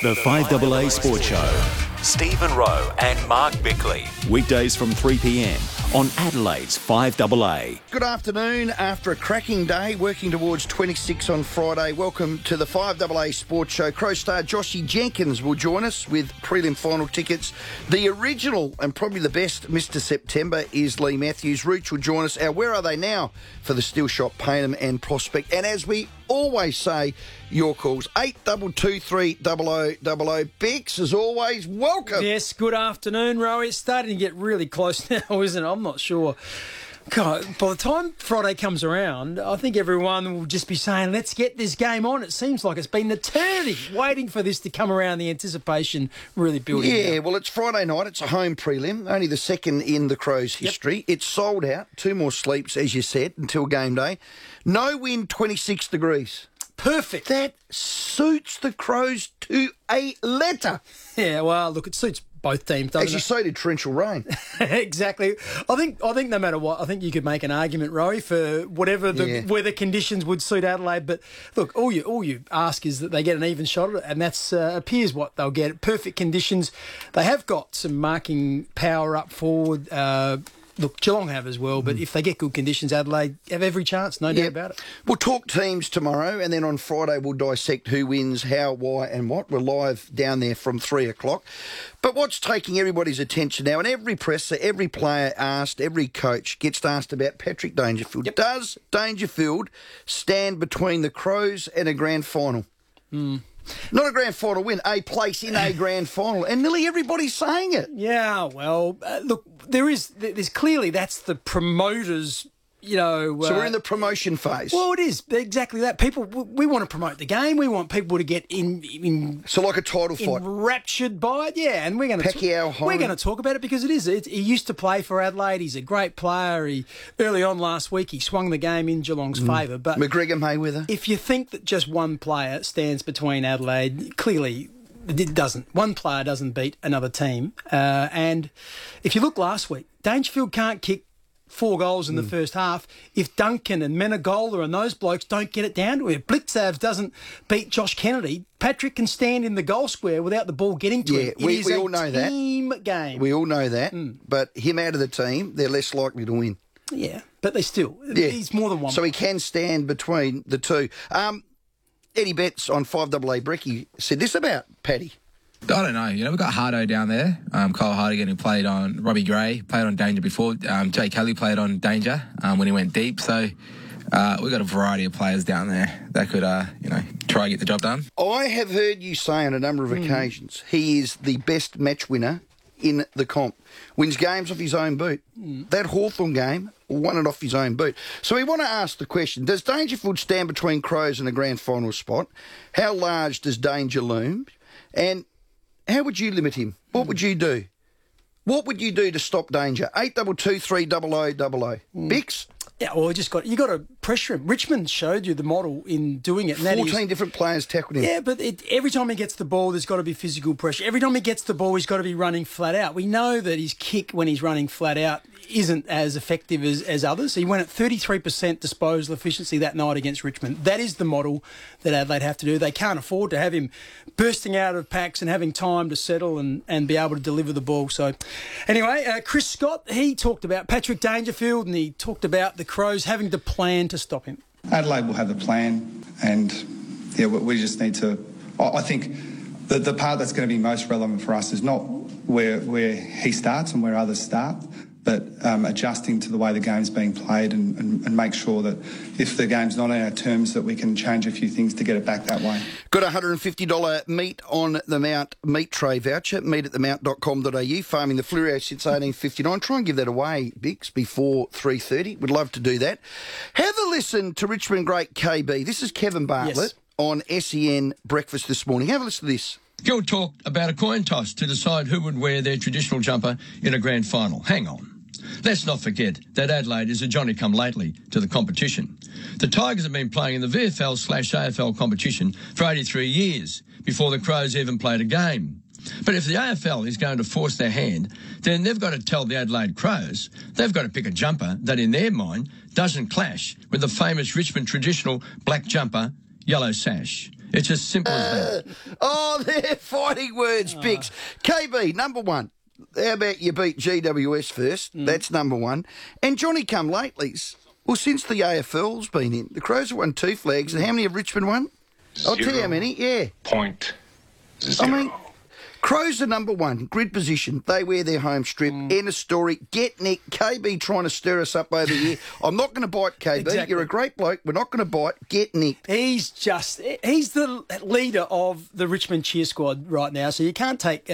The 5AA Sports Show. Stephen Rowe and Mark Bickley. Weekdays from 3 p.m. on Adelaide's 5AA. Good afternoon. After a cracking day, working towards 26 on Friday, welcome to the 5AA Sports Show. Crow star Joshy Jenkins will join us with prelim final tickets. The original and probably the best Mr. September is Lee Matthews. Rooch will join us. Our Where Are They Now for the Steel Shop, Payneham and Prospect. And as we always say, your calls, 8223 Bex, as always, welcome. Yes, good afternoon, Roe. It's starting to get really close now, isn't it? I'm not sure. God, by the time Friday comes around, I think everyone will just be saying, let's get this game on. It seems like it's been an eternity waiting for this to come around, the anticipation really building. Yeah, well, it's Friday night. It's a home prelim, only the second in the Crows' history. Yep. It's sold out. 2 more sleeps, as you said, until game day. No wind, 26 degrees. Perfect. That suits the Crows to a letter. Yeah, well, look, it suits both teams, doesn't Actually, it? so did torrential rain. Exactly. I think no matter what, I think you could make an argument, Rowie, for whatever the weather conditions would suit Adelaide. But look, all you ask is that they get an even shot at it, and that's appears what they'll get. Perfect conditions. They have got some marking power up forward. Look, Geelong have as well, but if they get good conditions, Adelaide have every chance, no doubt about it. We'll talk teams tomorrow, and then on Friday we'll dissect who wins, how, why and what. We're live down there from 3 o'clock. But what's taking everybody's attention now, and every presser, every player asked, every coach gets asked about Patrick Dangerfield. Yep. Does Dangerfield stand between the Crows and a grand final? Not a grand final win, a place in a grand final. And nearly everybody's saying it. Yeah, well, look, there's clearly that's the promoters', so we're in the promotion phase. Well, it is exactly that. People, we want to promote the game. We want people to get in so like a title fight, enraptured by it. Yeah, and we're going to talk about it because it is. He used to play for Adelaide. He's a great player. Early on last week, he swung the game in Geelong's favour. But McGregor Mayweather. If you think that just one player stands between Adelaide, clearly it doesn't. One player doesn't beat another team. And if you look last week, Dangerfield can't kick 4 goals in the first half. If Duncan and Menegola and those blokes don't get it down to him, if Blitzav doesn't beat Josh Kennedy, Patrick can stand in the goal square without the ball getting to him. We all know that. Team game. We all know that. But him out of the team, they're less likely to win. Yeah, but they still. Yeah. He's more than one. So he can stand between the two. Eddie Betts on 5AA Brecky said this about Paddy. I don't know. We've got Hardo down there. Kyle Hardigan, who played on Robbie Gray, played on Danger before. Jay Kelly played on Danger when he went deep. So we've got a variety of players down there that could, try and get the job done. I have heard you say on a number of occasions he is the best match winner in the comp. Wins games off his own boot. That Hawthorn game won it off his own boot. So we want to ask the question, does Dangerfield stand between Crows and a grand final spot? How large does Danger loom? And how would you limit him? What would you do? What would you do to stop Danger? 8223 Bix? Yeah, well, you got to pressure him. Richmond showed you the model in doing it. 14 different players tackled him. Yeah, but every time he gets the ball, there's got to be physical pressure. Every time he gets the ball, he's got to be running flat out. We know that his kick when he's running flat out isn't as effective as others. He went at 33% disposal efficiency that night against Richmond. That is the model that Adelaide have to do. They can't afford to have him bursting out of packs and having time to settle and be able to deliver the ball. So anyway, Chris Scott, he talked about Patrick Dangerfield and he talked about the Crows having to plan to stop him. Adelaide will have the plan and, we just need to... I think the part that's going to be most relevant for us is not where he starts and where others start, but adjusting to the way the game's being played and make sure that if the game's not on our terms that we can change a few things to get it back that way. Got a $150 Meat on the Mount meat tray voucher, meatatthemount.com.au, farming the Flurio since 1859. Try and give that away, Bix, before 3:30. We'd love to do that. Have a listen to Richmond great KB. This is Kevin Bartlett on SEN Breakfast this morning. Have a listen to this. Gill talked about a coin toss to decide who would wear their traditional jumper in a grand final. Hang on. Let's not forget that Adelaide is a Johnny-come-lately to the competition. The Tigers have been playing in the VFL/AFL competition for 83 years before the Crows even played a game. But if the AFL is going to force their hand, then they've got to tell the Adelaide Crows they've got to pick a jumper that, in their mind, doesn't clash with the famous Richmond traditional black jumper, yellow sash. It's as simple as that. Oh, they're fighting words, Bix. KB, number one. How about you beat GWS first? That's number one. And Johnny come latelys. Well, since the AFL's been in, the Crows have won 2 flags. And how many have Richmond won? I'll tell you how many. Yeah. 0.0. I mean, Crows are number one, grid position. They wear their home strip. End of story. Get Nick. KB trying to stir us up over here. I'm not going to bite, KB. Exactly. You're a great bloke. We're not going to bite. Get Nick. He's the leader of the Richmond cheer squad right now, so you can't take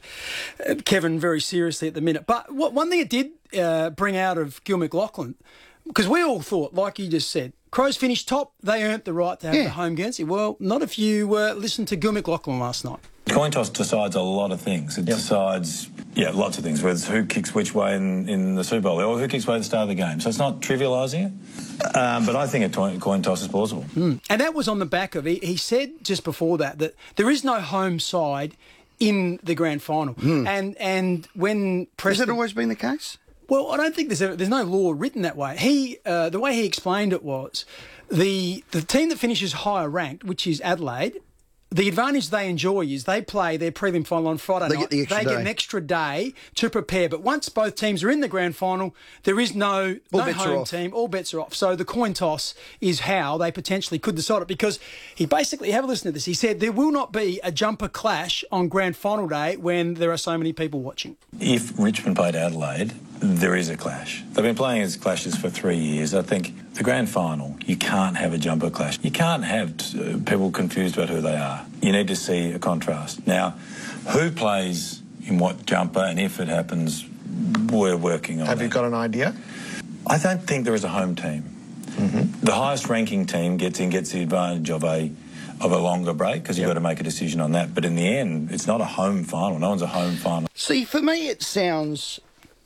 Kevin very seriously at the minute. But one thing it did bring out of Gil McLachlan, because we all thought, like you just said, Crows finished top, they earned the right to have the home Guernsey. Well, not if you listened to Gil McLachlan last night. Coin toss decides a lot of things. It decides, lots of things, whether it's who kicks which way in the Super Bowl or who kicks way at the start of the game. So it's not trivialising it, but I think a coin toss is plausible. And that was on the back of, he said just before that there is no home side in the grand final. And when Preston... Has that always been the case? Well, I don't think there's no law written that way. The way he explained it was the team that finishes higher ranked, which is Adelaide, the advantage they enjoy is they play their prelim final on Friday night. They get an extra day to prepare. But once both teams are in the grand final, there is no home team. All bets are off. So the coin toss is how they potentially could decide it. Because he basically, have a listen to this, he said there will not be a jumper clash on grand final day when there are so many people watching. If Richmond played Adelaide, there is a clash. They've been playing as clashes for 3 years. I think the grand final, you can't have a jumper clash. You can't have people confused about who they are. You need to see a contrast. Now, who plays in what jumper and if it happens, we're working on Have you got an idea? I don't think there is a home team. The highest ranking team gets the advantage of a longer break because you've got to make a decision on that. But in the end, it's not a home final. No one's a home final. See, for me, it sounds...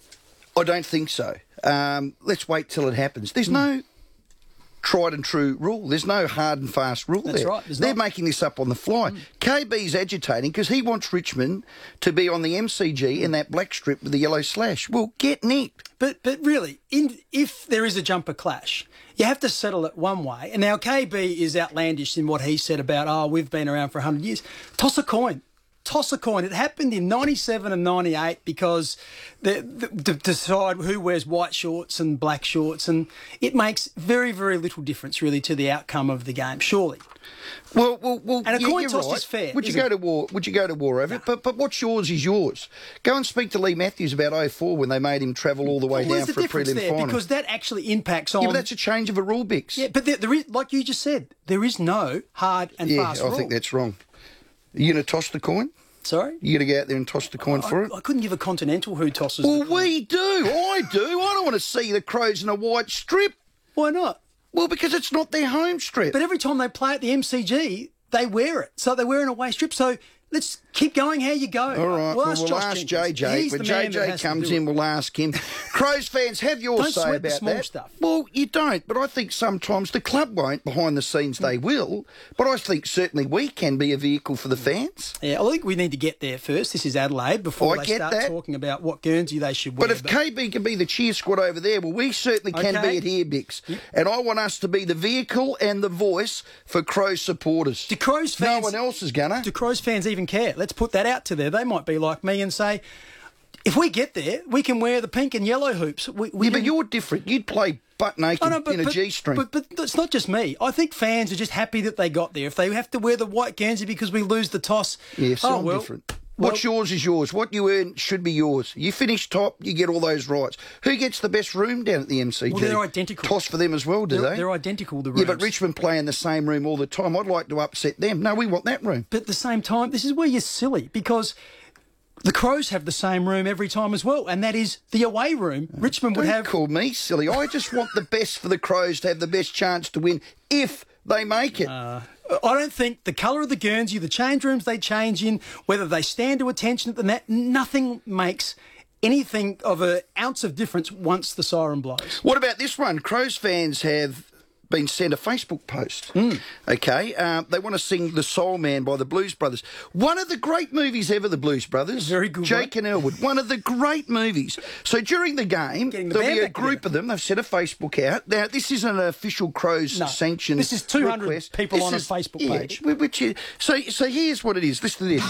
I don't think so. Let's wait till it happens. There's no tried and true rule. There's no hard and fast rule there. That's right. They're making this up on the fly. KB's agitating because he wants Richmond to be on the MCG in that black strip with the yellow slash. Well, get nicked. But really, if there is a jumper clash, you have to settle it one way. And now KB is outlandish in what he said about, we've been around for 100 years. Toss a coin. Toss a coin. It happened in 97 and 98 because to decide who wears white shorts and black shorts, and it makes very, very little difference really to the outcome of the game, surely. Well, and a coin toss is fair. Would you go to war? Would you go to war over it? But what's yours is yours. Go and speak to Lee Matthews about 04 when they made him travel all the way down for a prelim final. Because that actually impacts on. Yeah, but that's a change of a rule, Bix. Yeah, but there is, like you just said, there is no hard and fast rule. I think that's wrong. Are you going to toss the coin? Sorry? You got to go out there and toss the coin for it? I couldn't give a continental who tosses the coin. Well, we do. I do. I don't want to see the Crows in a white strip. Why not? Well, because it's not their home strip. But every time they play at the MCG, they wear it. So they're wearing a away strip. So let's keep going how you go. All right. We'll ask JJ. When JJ comes in, we'll ask him. Crows fans, have your don't say sweat about the small that. Stuff. Well, you don't, but I think sometimes the club won't. Behind the scenes, they will. But I think certainly we can be a vehicle for the fans. Yeah, I think we need to get there first. This is Adelaide before they start talking about what Guernsey they should wear. But if KB can be the cheer squad over there, well, we certainly can be it here, Bix. Yep. And I want us to be the vehicle and the voice for Crows supporters. Do Crows fans? No one else is gonna. Do Crows fans even care? Let's put that out to there. They might be like me and say, if we get there, we can wear the pink and yellow hoops. But you're different. You'd play butt naked in a G-string. But it's not just me. I think fans are just happy that they got there. If they have to wear the white Guernsey because we lose the toss, yes, different. What's yours is yours. What you earn should be yours. You finish top, you get all those rights. Who gets the best room down at the MCG? Well, they're identical. Toss for them as well, do they? They're identical, the rooms. Yeah, but Richmond play in the same room all the time. I'd like to upset them. No, we want that room. But at the same time, this is where you're silly because the Crows have the same room every time as well, and that is the away room. Richmond would have... Don't call me silly. I just want the best for the Crows to have the best chance to win if they make it. I don't think the colour of the Guernsey, the change rooms they change in, whether they stand to attention at the net, nothing makes anything of an ounce of difference once the siren blows. What about this one? Crows fans have been sent a Facebook post. Okay, they want to sing "The Soul Man" by the Blues Brothers. One of the great movies ever, the Blues Brothers. Very good. Jake and Elwood. One of the great movies. So during the game, Getting the there'll band be a back group of them. They've set a Facebook out. Now, this isn't an official Crows sanctioned. This is 200 request. people This on a is- Facebook yeah, page. Which is, so here's what it is. Listen to this.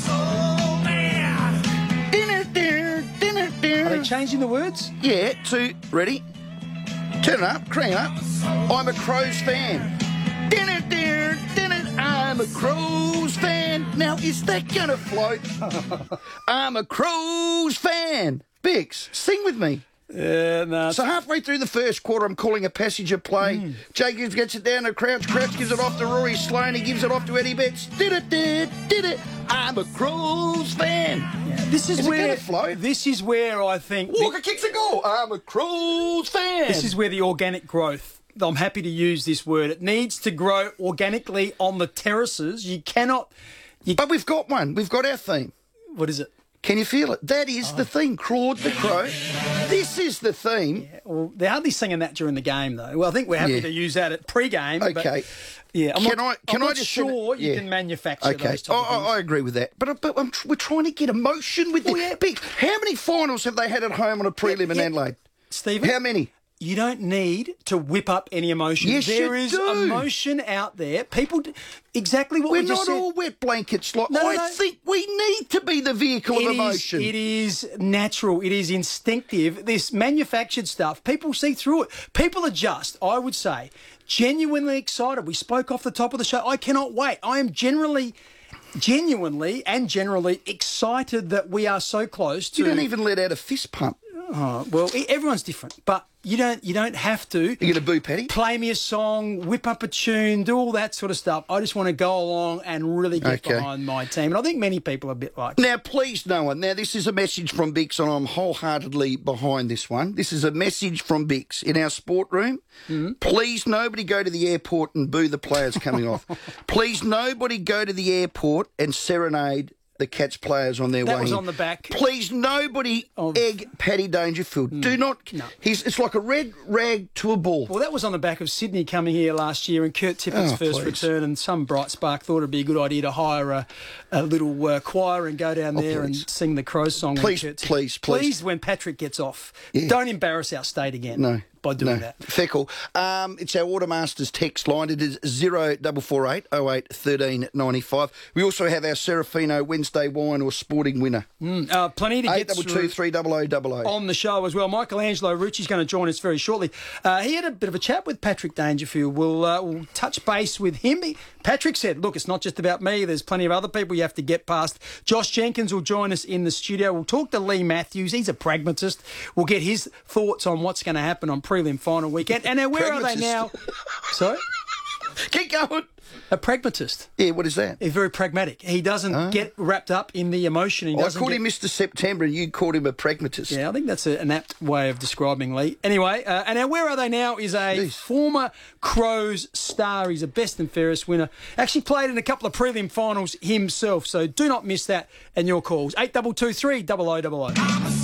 Are they changing the words? Yeah, ready? Turn it up, crank it up. I'm a Crows fan. I'm a Crows fan. Now, is that going to float? I'm a Crows fan. Bix, sing with me. No. So halfway through the first quarter, I'm calling a passage of play. Jacobs gets it down to Crouch. Crouch gives it off to Rory Sloane. He gives it off to Eddie Betts. Did it. I'm a Crows fan. This is Is it where gonna float? This is where I think Walker kicks a goal. I'm a Crows fan. this is where the organic growth. I'm happy to use this word. It needs to grow organically on the terraces. You cannot. But we've got one. We've got our theme. What is it? Can you feel it? That is the theme. Claude the Crow. This is the theme. Well, they're hardly singing that during the game, though. Well, I think we're happy Yeah. to use that at pre-game. Okay. But yeah, I'm Can not I not just sure you yeah. can manufacture Okay, those type of things. I agree with that. But we're trying to get emotion with it. Big. How many finals have they had at home on a prelim in Adelaide? Stephen? How many? You don't need to whip up any emotion. Yes, there you is do. emotion out there. People, exactly what We're we just not said. all wet blankets. Like, No, I no. think we need to be the vehicle of emotion. It is natural. It is instinctive. This manufactured stuff, people see through it. People are just, I would say, genuinely excited. We spoke off the top of the show. I cannot wait. I am genuinely excited that we are so close to. You don't even let out a fist pump. Oh, well, everyone's different, but you don't have to. You going to boo Paddy? Play me a song, whip up a tune, do all that sort of stuff. I just want to go along and really get behind my team. And I think many people are a bit like that. Now, please, no one. Now, this is a message from Bix, and I'm wholeheartedly behind this one. This is a message from Bix in our sport room. Please, nobody go to the airport and boo the players coming off. Please, nobody go to the airport and serenade the Cats players on their way That was in. on the back. Please, nobody egg Paddy Dangerfield. Do not. No. It's like a red rag to a ball. Well, that was on the back of Sydney coming here last year and Kurt Tippett's first please. return, and some bright spark thought it'd be a good idea to hire a little choir and go down there and please. sing the Crows song. Please, when Kurt please. Please, when Patrick gets off, Yeah. don't embarrass our state again. No. By doing No. that. Feckle. It's our Automasters text line. It is 0448 08 13 95. We also have our Serafino Wednesday wine or sporting winner. Plenty to get 822 through 300 on the show as well. Michelangelo Rucci's going to join us very shortly. He had a bit of a chat with Patrick Dangerfield. We'll touch base with him. Patrick said, look, it's not just about me. There's plenty of other people you have to get past. Josh Jenkins will join us in the studio. We'll talk to Lee Matthews. He's a pragmatist. We'll get his thoughts on what's going to happen on prelim final weekend. And now, where are they now? Sorry? Keep going. A pragmatist. Yeah, what is that? He's very pragmatic. He doesn't get wrapped up in the emotion. He I doesn't called get... him Mr. September and you called him a pragmatist. Yeah, I think that's an apt way of describing Lee. Anyway, and now Where Are They Now is a former Crows star. He's a best and fairest winner. Actually played in a couple of prelim finals himself, so do not miss that and your calls. 8223 0000.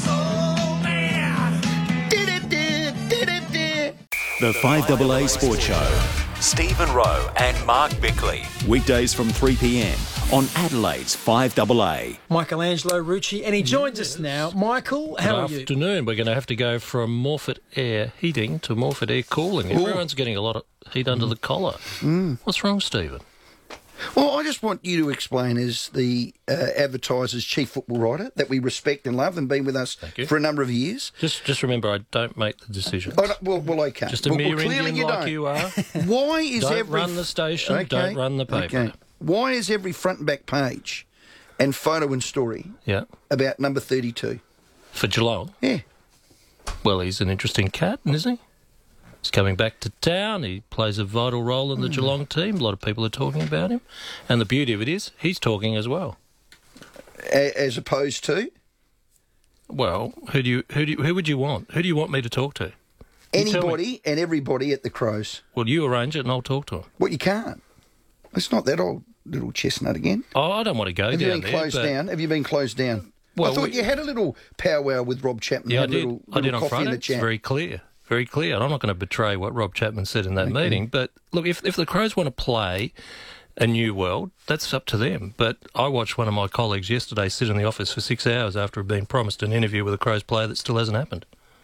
The 5AA Sports Show. Stephen Rowe and Mark Bickley. Weekdays from 3 p.m. on Adelaide's 5AA. Michelangelo Rucci, and he joins us now. Michael, how are you? Good afternoon. We're going to have to go from Morphett Air heating to Morphett Air cooling. Everyone's getting a lot of heat under the collar. What's wrong, Stephen? Well, I just want you to explain, as the Advertiser's chief football writer that we respect and love and been with us for a number of years. Just remember, I don't make the decisions. Oh, no, well, okay. Just a mere clearly Indian you like don't. you are. Why is Don't every run the station, don't run the paper. Okay. Why is every front and back page and photo and story Yeah. about number 32? For Geelong? Yeah. Well, he's an interesting cat, isn't he? He's coming back to town. He plays a vital role in the Geelong team. A lot of people are talking about him. And the beauty of it is, he's talking as well. As opposed to? Well, who would you want? Who do you want me to talk to? You tell me. Anybody and everybody at the Crows. Well, you arrange it and I'll talk to him. Well, you can't. It's not that old little chestnut again. Oh, I don't want to go Have you down been there. closed but- down? Have you been closed down? Well, I thought you had a little powwow with Rob Chapman. Yeah, I had a did. little I did on coffee in Friday. the It's chat. very clear. very clear. And I'm not going to betray what Rob Chapman said in that meeting. But look, if the Crows want to play a new world, that's up to them. But I watched one of my colleagues yesterday sit in the office for 6 hours after being promised an interview with a Crows player that still hasn't happened.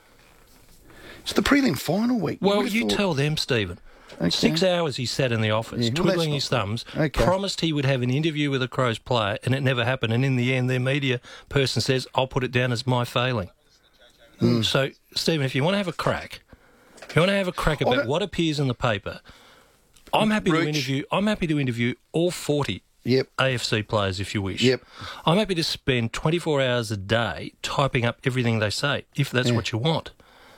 It's the prelim final week. Well, you tell them, Stephen. Okay. 6 hours he sat in the office, twiddling his thumbs, promised he would have an interview with a Crows player, and it never happened. And in the end, their media person says, I'll put it down as my failing. So, Stephen, if you want to have a crack, about what appears in the paper, I'm happy to interview all 40 AFC players if you wish. I'm happy to spend 24 hours a day typing up everything they say, if that's what you want.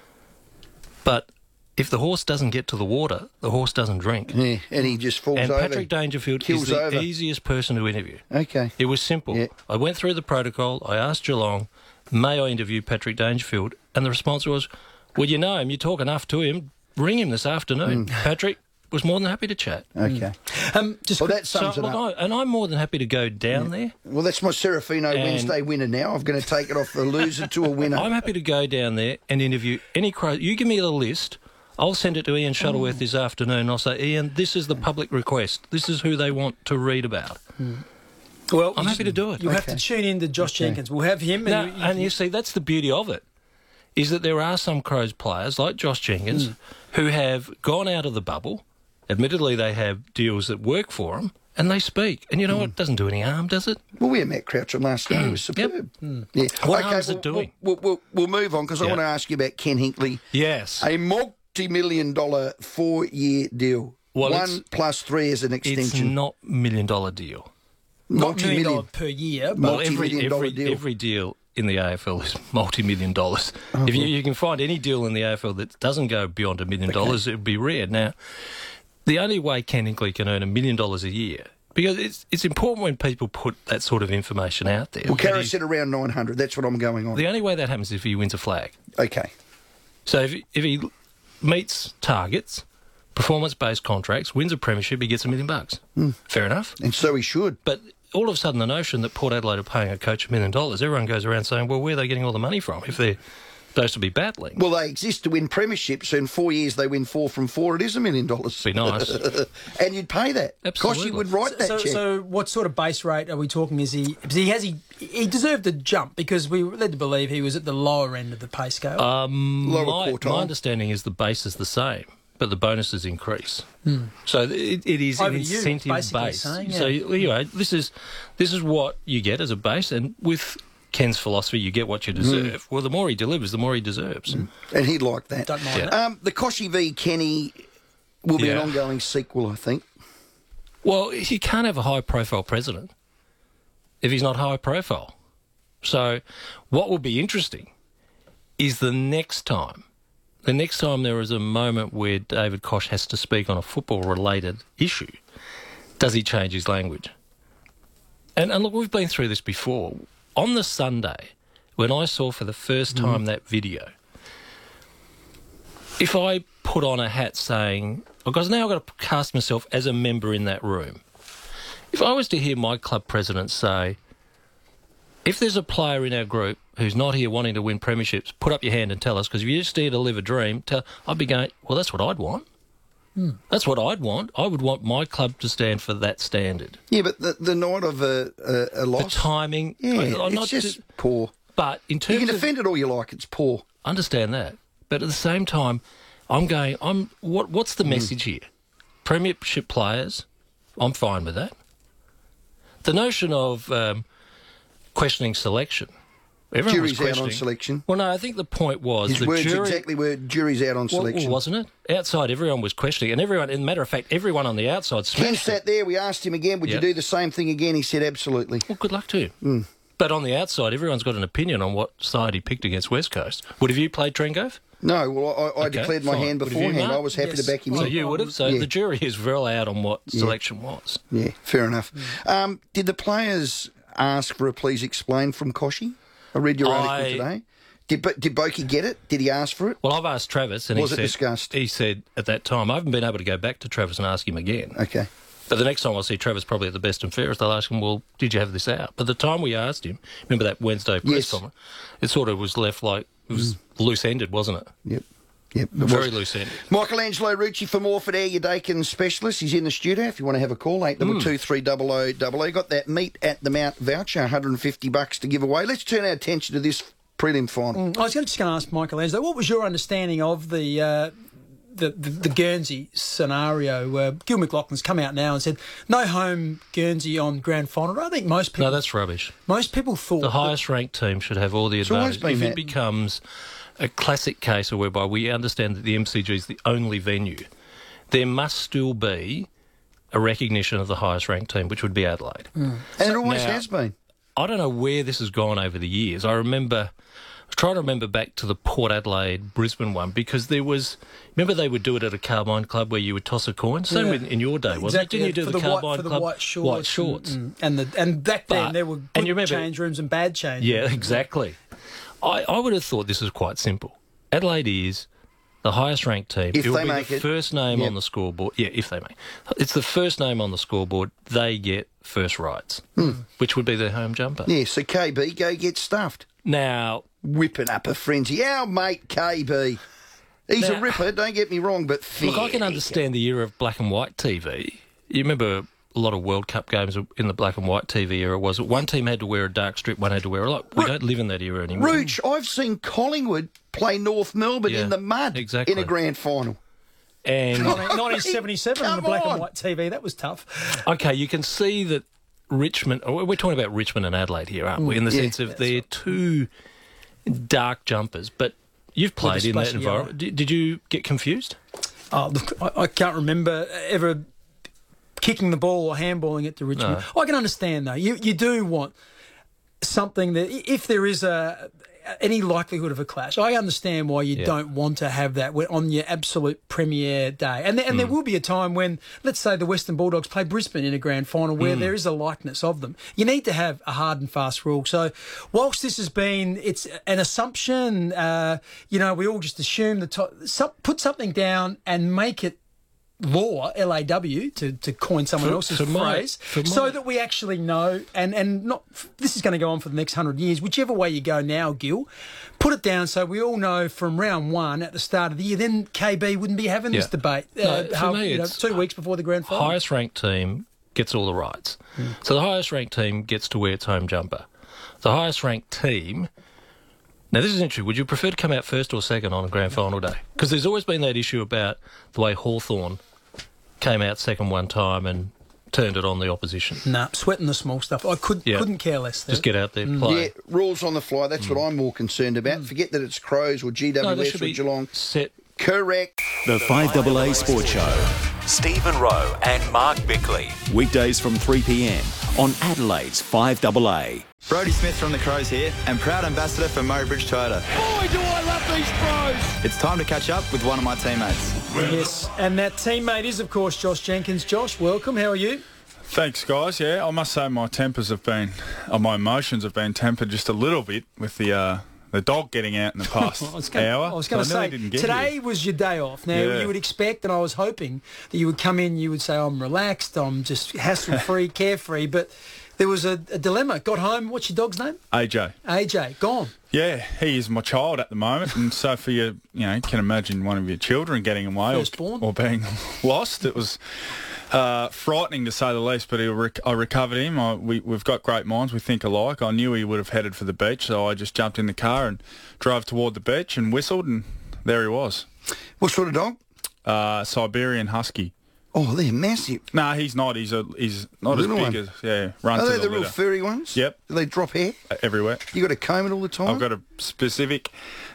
But if the horse doesn't get to the water, the horse doesn't drink. Yeah, and he just falls over. And Patrick Dangerfield is the easiest person to interview. Okay. It was simple. Yeah. I went through the protocol. I asked Geelong, may I interview Patrick Dangerfield? And the response was, well, you know him. You talk enough to him. Ring him this afternoon. Patrick was more than happy to chat. Okay. That sums it up. And I'm more than happy to go down there. Well, that's my Serafino Wednesday winner now. I'm going to take it off a loser to a winner. I'm happy to go down there and interview any Crow. You give me the list. I'll send it to Ian Shuttleworth this afternoon. I'll say, Ian, this is the public request. This is who they want to read about. Well, I'm happy to do it. You have to tune in to Josh Jenkins. We'll have him. And you see, that's the beauty of it, is that there are some Crows players, like Josh Jenkins, who have gone out of the bubble. Admittedly, they have deals that work for them, and they speak. And you know what? It doesn't do any harm, does it? Well, we had Matt Croucher last night. It was superb. Yeah. What harm is it doing? We'll move on, because I want to ask you about Ken Hinkley. Yes. A multi-million-dollar 4-year deal. Well, 1 plus 3 as an extension. It's not $1 million deal. Multi-million per year. Well, every deal in the AFL is multi-million dollars. If you can find any deal in the AFL that doesn't go beyond $1 million, it would be rare. Now, the only way Ken Hinkley can earn $1 million a year, because it's important when people put that sort of information out there. Well, Carra said around 900. That's what I'm going on. The only way that happens is if he wins a flag. Okay. So if he meets targets, performance-based contracts, wins a premiership, he gets $1 million. Fair enough. And so he should. But all of a sudden, the notion that Port Adelaide are paying a coach $1 million, everyone goes around saying, well, where are they getting all the money from if they're supposed to be battling? Well, they exist to win premierships, so in 4 years they win 4 from 4. It is $1 million. Be nice. And you'd pay that. Absolutely. Koshy would write that check. So what sort of base rate are we talking? Is he deserved a jump, because we were led to believe he was at the lower end of the pay scale? Lower quartile. My understanding is the base is the same, but the bonuses increase. So it is an incentive base. Saying, So anyway, this is what you get as a base, and with Ken's philosophy, you get what you deserve. Well, the more he delivers, the more he deserves. And he'd like that. Don't mind that. The Koshy v Kenny will be an ongoing sequel, I think. Well, you can't have a high-profile president if he's not high-profile. So what will be interesting is the next time there is a moment where David Koch has to speak on a football-related issue, does he change his language? And look, we've been through this before. On the Sunday, when I saw for the first time that video, if I put on a hat saying, because now I've got to cast myself as a member in that room, if I was to hear my club president say, if there's a player in our group who's not here wanting to win premierships, put up your hand and tell us, because if you're just here to live a dream, I'd be going, well, that's what I'd want. That's what I'd want. I would want my club to stand for that standard. Yeah, but the night of a loss... The timing... it's just poor. But in terms you can defend it all you like, it's poor. Understand that. But at the same time, what's the message here? Premiership players, I'm fine with that. The notion of questioning selection... Jury's out on selection. Well, no, I think the point was... His words exactly were, jury's out on selection. Well, wasn't it? Outside, everyone was questioning, and everyone, as a matter of fact, everyone on the outside smashed Ken sat there, we asked him again, would you do the same thing again? He said, absolutely. Well, good luck to you. But on the outside, everyone's got an opinion on what side he picked against West Coast. Would have you played Trengove? No, well, I declared my hand beforehand. I was happy to back him in. So you would have. So the jury is well out on what selection was. Yeah, fair enough. Did the players ask for a please explain from Koshy? I read your article today. Did Boki get it? Did he ask for it? Well, I've asked Travis, and was it discussed? He said at that time, I haven't been able to go back to Travis and ask him again. Okay. But the next time I see Travis, probably at the best and fairest, I'll ask him, well, did you have this out? But the time we asked him, remember that Wednesday press conference, it sort of was left like, it was loose-ended, wasn't it? Yep. Yep, Very loose end. Michelangelo Rucci for Morford Air, your Dakin specialist. He's in the studio. If you want to have a call, 82230000. Got that meet at the Mount voucher, $150 to give away. Let's turn our attention to this prelim final. I was just going to ask Michelangelo, what was your understanding of the Guernsey scenario? Gil McLaughlin's come out now and said no home Guernsey on grand final. I think most people... No, that's rubbish. Most people thought... The highest ranked team should have all the advantage. If it becomes a classic case of whereby we understand that the MCG is the only venue, there must still be a recognition of the highest ranked team, which would be Adelaide. And it always has been. I don't know where this has gone over the years. I was trying to remember back to the Port Adelaide Brisbane one, because there was, remember they would do it at a Carbine Club where you would toss a coin? Same in your day, wasn't it? Didn't you do the Carbine Club? White shorts. And back then there were good change rooms and bad change rooms. Yeah, exactly. I would have thought this was quite simple. Adelaide is the highest ranked team. If it will they be make the first name on the scoreboard. Yeah, if they make. It's the first name on the scoreboard. They get first rights, which would be their home jumper. Yeah, so KB, go get stuffed. Now, whipping up a frenzy. Our mate KB. He's a ripper, don't get me wrong, but... Look, I can understand the era of black and white TV. You remember a lot of World Cup games in the black and white TV era was one team had to wear a dark strip, one had to wear a light. We don't live in that era anymore. Rooch, I've seen Collingwood play North Melbourne in the mud in a grand final. And 1977 on the black and white TV, that was tough. Okay, you can see that Richmond... We're talking about Richmond and Adelaide here, aren't we? In the sense of they're two dark jumpers, but you've played in that environment. Did you get confused? Oh, look, I can't remember ever kicking the ball or handballing it to Richmond. No. I can understand, though. You do want something that, if there is any likelihood of a clash, I understand why you don't want to have that on your absolute premiere day. And there will be a time when, let's say, the Western Bulldogs play Brisbane in a grand final where there is a likeness of them. You need to have a hard and fast rule. So whilst this has been, it's an assumption, we all just assume put something down and make it law, LAW, to coin someone else's phrase, so that we actually know, and not, this is going to go on for the next 100 years, whichever way you go now, Gil, put it down so we all know from round one at the start of the year, then KB wouldn't be having this debate for me, 2 weeks before the grand final. Highest ranked team gets all the rights. So the highest ranked team gets to wear its home jumper. The highest ranked team... Now, this is interesting. Would you prefer to come out first or second on a grand final day? Because there's always been that issue about the way Hawthorn came out second one time and turned it on the opposition. Nah, sweating the small stuff. I couldn't care less. Just get out there, play. Yeah, rules on the fly. That's what I'm more concerned about. Forget that it's Crows or GWS or Geelong. Set. Correct. The 5AA Sports Show. Stephen Rowe and Mark Bickley. Weekdays from 3 p.m. on Adelaide's 5AA. Brodie Smith from the Crows here, and proud ambassador for Murray Bridge Toyota. Boy, do I love these Crows! It's time to catch up with one of my teammates. Yes, and that teammate is, of course, Josh Jenkins. Josh, welcome. How are you? Thanks, guys. Yeah, I must say my my emotions have been tempered just a little bit with the dog getting out in the past hour. I was going to say, today was your day off. Now, you would expect, and I was hoping that you would come in, you would say, I'm relaxed, I'm just hassle-free, carefree, but... There was a dilemma. Got home. What's your dog's name? AJ. AJ, gone. Yeah, he is my child at the moment, and so for you can imagine one of your children getting away or being lost. It was frightening to say the least, but I recovered him. We've got great minds. We think alike. I knew he would have headed for the beach, so I just jumped in the car and drove toward the beach and whistled, and there he was. What sort of dog? Siberian Husky. Oh, they're massive. No, he's not. He's not as big as runs. Are they the real furry ones? Yep. Do they drop hair everywhere? You got to comb it all the time. I've got a specific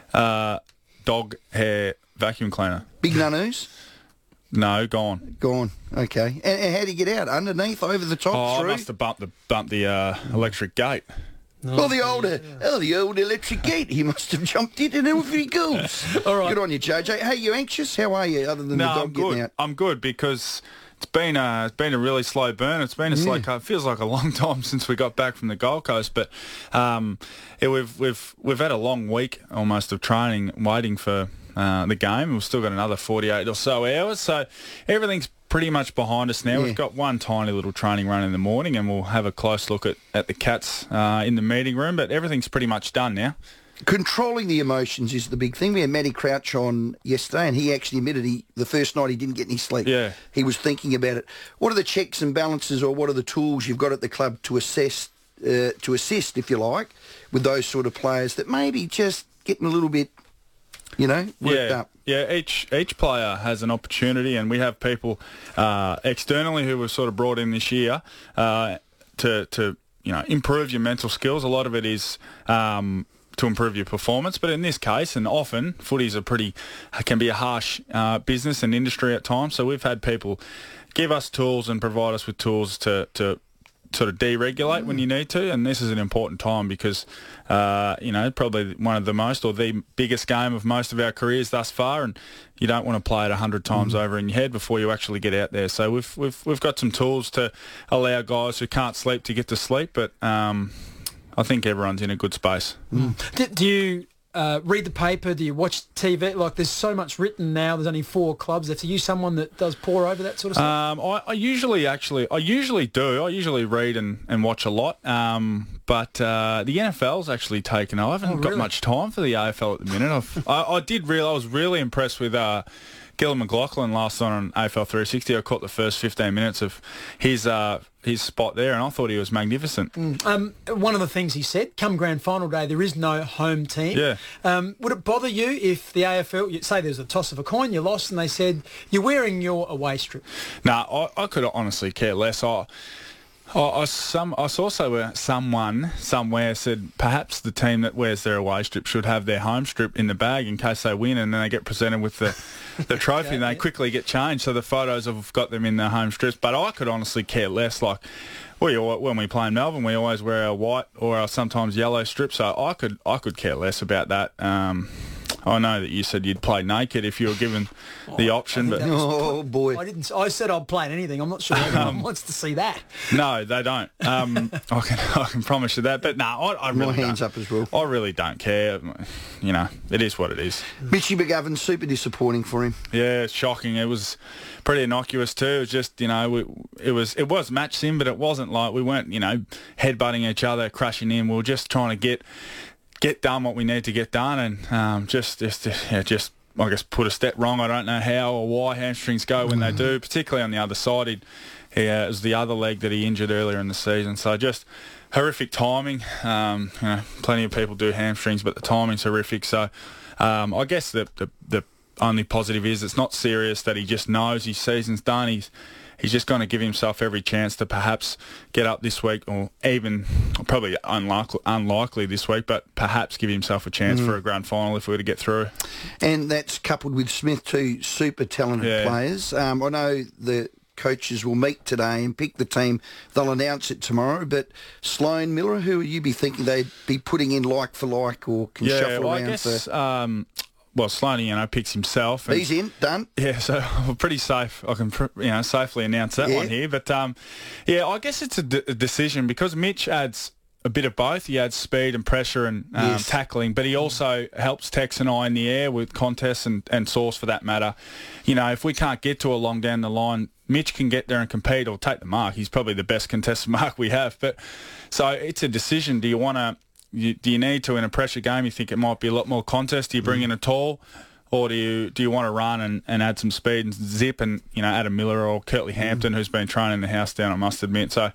dog hair vacuum cleaner. Big nunnus? No, gone. Gone. Okay. And how do you get out? Underneath, over the top, through? I must have bumped the electric gate. The old electric gate. He must have jumped in and off he goes. All right. Good on you, JJ. Hey, you anxious? How are you, other than the dog getting out? I'm good because it's been a really slow burn. It's been it feels like a long time since we got back from the Gold Coast, but we've had a long week almost of training, waiting for the game. We've still got another 48 or so hours, so everything's pretty much behind us now. We've got one tiny little training run in the morning, and we'll have a close look at the Cats in the meeting room, but everything's pretty much done now. Controlling the emotions is the big thing. We had Matty Crouch on yesterday, and he actually admitted the first night he didn't get any sleep. Yeah. He was thinking about it. What are the checks and balances, or what are the tools you've got at the club to assist, if you like, with those sort of players that maybe just getting a little bit, worked up? Yeah, each player has an opportunity, and we have people externally who were sort of brought in this year to improve your mental skills. A lot of it is to improve your performance, but in this case, and often, footy's can be a harsh business and industry at times. So we've had people give us tools and provide us with tools to sort of deregulate when you need to, and this is an important time because probably one of the most or the biggest game of most of our careers thus far, and you don't want to play it 100 times over in your head before you actually get out there. So we've got some tools to allow guys who can't sleep to get to sleep, but I think everyone's in a good space. Do you read the paper? Do you watch TV? Like, there's so much written now. There's only 4 clubs. Are you someone that does pore over that sort of stuff? I usually do. I usually read and watch a lot. But the NFL's actually taken over. I haven't got much time for the AFL at the minute. I was really impressed with Gillon McLaughlin last night on AFL 360. I caught the first 15 minutes of his spot there, and I thought he was magnificent. One of the things he said, come grand final day, there is no home team. Yeah. Would it bother you if the AFL, say there's a toss of a coin, you lost, and they said, you're wearing your away strip? No, I could honestly care less. I saw someone somewhere said perhaps the team that wears their away strip should have their home strip in the bag in case they win, and then they get presented with the trophy and they quickly get changed. So the photos have got them in their home strips. But I could honestly care less. Like, when we play in Melbourne, we always wear our white or our sometimes yellow strip. So I could care less about that. I know that you said you'd play naked if you were given the option, but boy, I said I'd play at anything. I'm not sure anyone wants to see that. No, they don't. I can promise you that. But no, I really my hands up as well. I really don't care. It is what it is. Mitchy McGovern, super disappointing for him. Yeah, it's shocking. It was pretty innocuous too. It was just it was match sim, but it wasn't like we weren't headbutting each other, crashing in. We were just trying to get done what we need to get done, and just I guess put a step wrong. I don't know how or why hamstrings go when they do, particularly on the other side. It was the other leg that he injured earlier in the season. So just horrific timing. Plenty of people do hamstrings, but the timing's horrific. So I guess the only positive is it's not serious, that he just knows his season's done. He's just going to give himself every chance to perhaps get up this week, or even probably unlikely this week, but perhaps give himself a chance for a grand final if we were to get through. And that's coupled with Smith, two super talented players. I know the coaches will meet today and pick the team. They'll announce it tomorrow, but Sloane, Miller, who would you be thinking they'd be putting in like for like, or can shuffle around? I guess, well, Sloane, picks himself. He's in, done. Yeah, so we're pretty safe. I can, safely announce that one here. But, I guess it's a decision because Mitch adds a bit of both. He adds speed and pressure and tackling, but he also helps Tex and I in the air with contests and Sauce for that matter. If we can't get to a long down the line, Mitch can get there and compete or take the mark. He's probably the best contested mark we have. But so it's a decision. Do you need to in a pressure game? You think it might be a lot more contest? Do you bring in a tall, or do you want to run and add some speed and zip and Adam Miller or Curtly Hampton, who's been training the house down, I must admit. So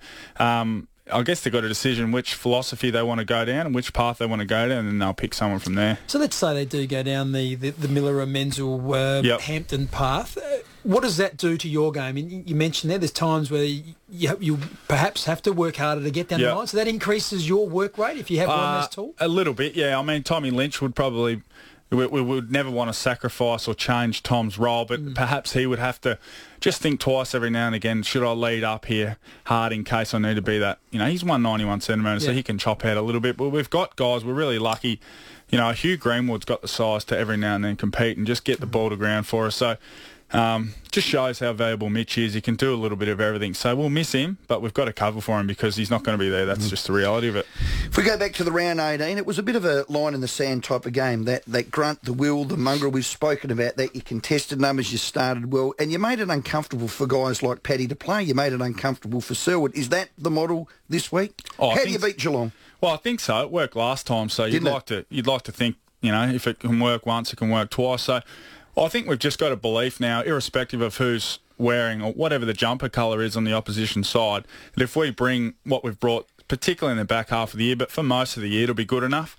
I guess they've got a decision which philosophy they want to go down and which path they want to go down, and then they'll pick someone from there. So let's say they do go down the Miller and Menzel Hampton path. What does that do to your game? You mentioned there's times where you perhaps have to work harder to get down the line, so that increases your work rate if you have one less tall? A little bit, yeah. I mean, Tommy Lynch would probably... We would never want to sacrifice or change Tom's role, but perhaps he would have to just think twice every now and again, should I lead up here hard in case I need to be that... he's 191 centimetres, so he can chop out a little bit. But we've got guys, we're really lucky. Hugh Greenwood's got the size to every now and then compete and just get the ball to ground for us. So... just shows how valuable Mitch is. He can do a little bit of everything. So we'll miss him, but we've got to cover for him because he's not going to be there. That's just the reality of it. If we go back to the round 18, it was a bit of a line in the sand type of game. That grunt, the will, the mongrel, we've spoken about that. You contested numbers, you started well, and you made it uncomfortable for guys like Paddy to play. You made it uncomfortable for Selwood. Is that the model this week? How do you beat Geelong? Well, I think so. It worked last time, so you'd like to think, you know, if it can work once, it can work twice. So I think we've just got a belief now, irrespective of who's wearing or whatever the jumper colour is on the opposition side, that if we bring what we've brought, particularly in the back half of the year, but for most of the year, it'll be good enough.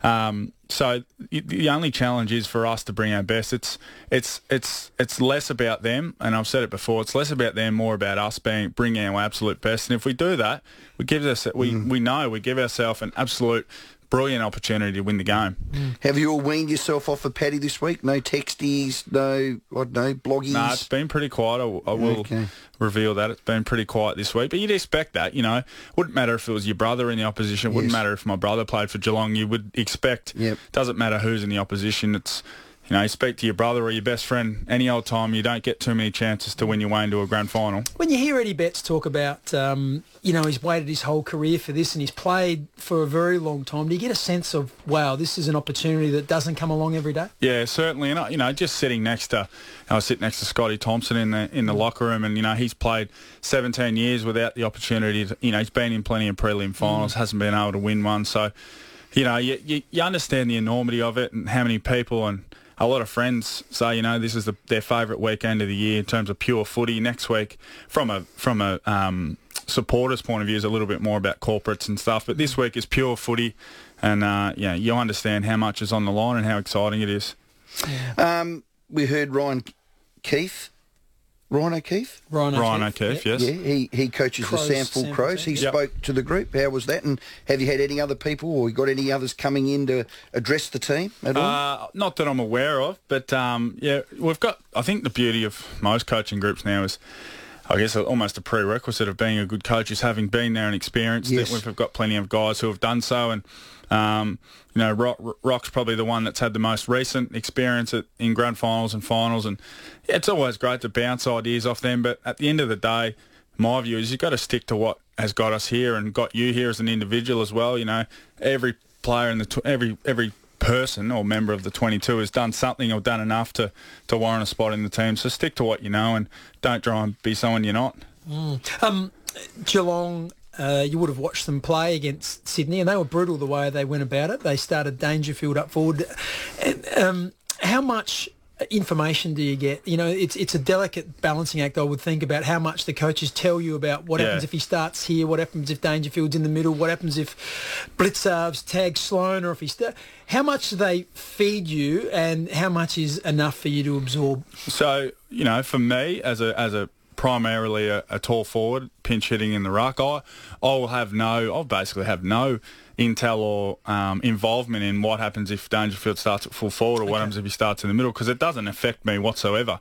So the only challenge is for us to bring our best. It's less about them, and I've said it before. It's less about them, more about us bringing our absolute best. And if we do that, we give ourselves an absolute brilliant opportunity to win the game. Have you all weaned yourself off of Paddy this week? No texties, no bloggies? No, it's been pretty quiet. I will reveal that. It's been pretty quiet this week. But you'd expect that, you know. Wouldn't matter if it was your brother in the opposition. Wouldn't matter if my brother played for Geelong. You would expect. Doesn't matter who's in the opposition. It's, you know, you speak to your brother or your best friend any old time, you don't get too many chances to win your way into a grand final. When you hear Eddie Betts talk about, you know, he's waited his whole career for this and he's played for a very long time, do you get a sense of, wow, this is an opportunity that doesn't come along every day? Yeah, certainly. And, you know, just sitting next to, I sit next to Scotty Thompson in the locker room, and, you know, he's played 17 years without the opportunity to, you know, he's been in plenty of prelim finals, hasn't been able to win one. So, you know, you understand the enormity of it and how many people and a lot of friends say, you know, this is their favourite weekend of the year in terms of pure footy. Next week, from a supporters' point of view, is a little bit more about corporates and stuff. But this week is pure footy, and yeah, you understand how much is on the line and how exciting it is. We heard Ryan O'Keefe. Ryan O'Keefe, yes. Yeah, he coaches the Sample Crows. He spoke to the group. How was that? And have you had any other people, or you got any others coming in to address the team at all? Not that I'm aware of, but yeah, we've got. I think the beauty of most coaching groups now is, I guess, almost a prerequisite of being a good coach is having been there and experienced it. We've got plenty of guys who have done so, and you know, Rock's probably the one that's had the most recent experience in grand finals and finals, and yeah, it's always great to bounce ideas off them. But at the end of the day, my view is you've got to stick to what has got us here and got you here as an individual as well. You know, every player in every person or member of the 22 has done something or done enough to warrant a spot in the team. So stick to what you know and don't try and be someone you're not. Geelong. You would have watched them play against Sydney, and they were brutal the way they went about it. They started Dangerfield up forward. How much information do you get? You know, it's a delicate balancing act, I would think, about how much the coaches tell you about what happens if he starts here, what happens if Dangerfield's in the middle, what happens if Blitzarv's tagged Sloan, or if he's... How much do they feed you, and how much is enough for you to absorb? So, you know, for me, as a primarily a tall forward, pinch hitting in the ruck, I'll basically have no intel or involvement in what happens if Dangerfield starts at full forward or what happens if he starts in the middle, because it doesn't affect me whatsoever.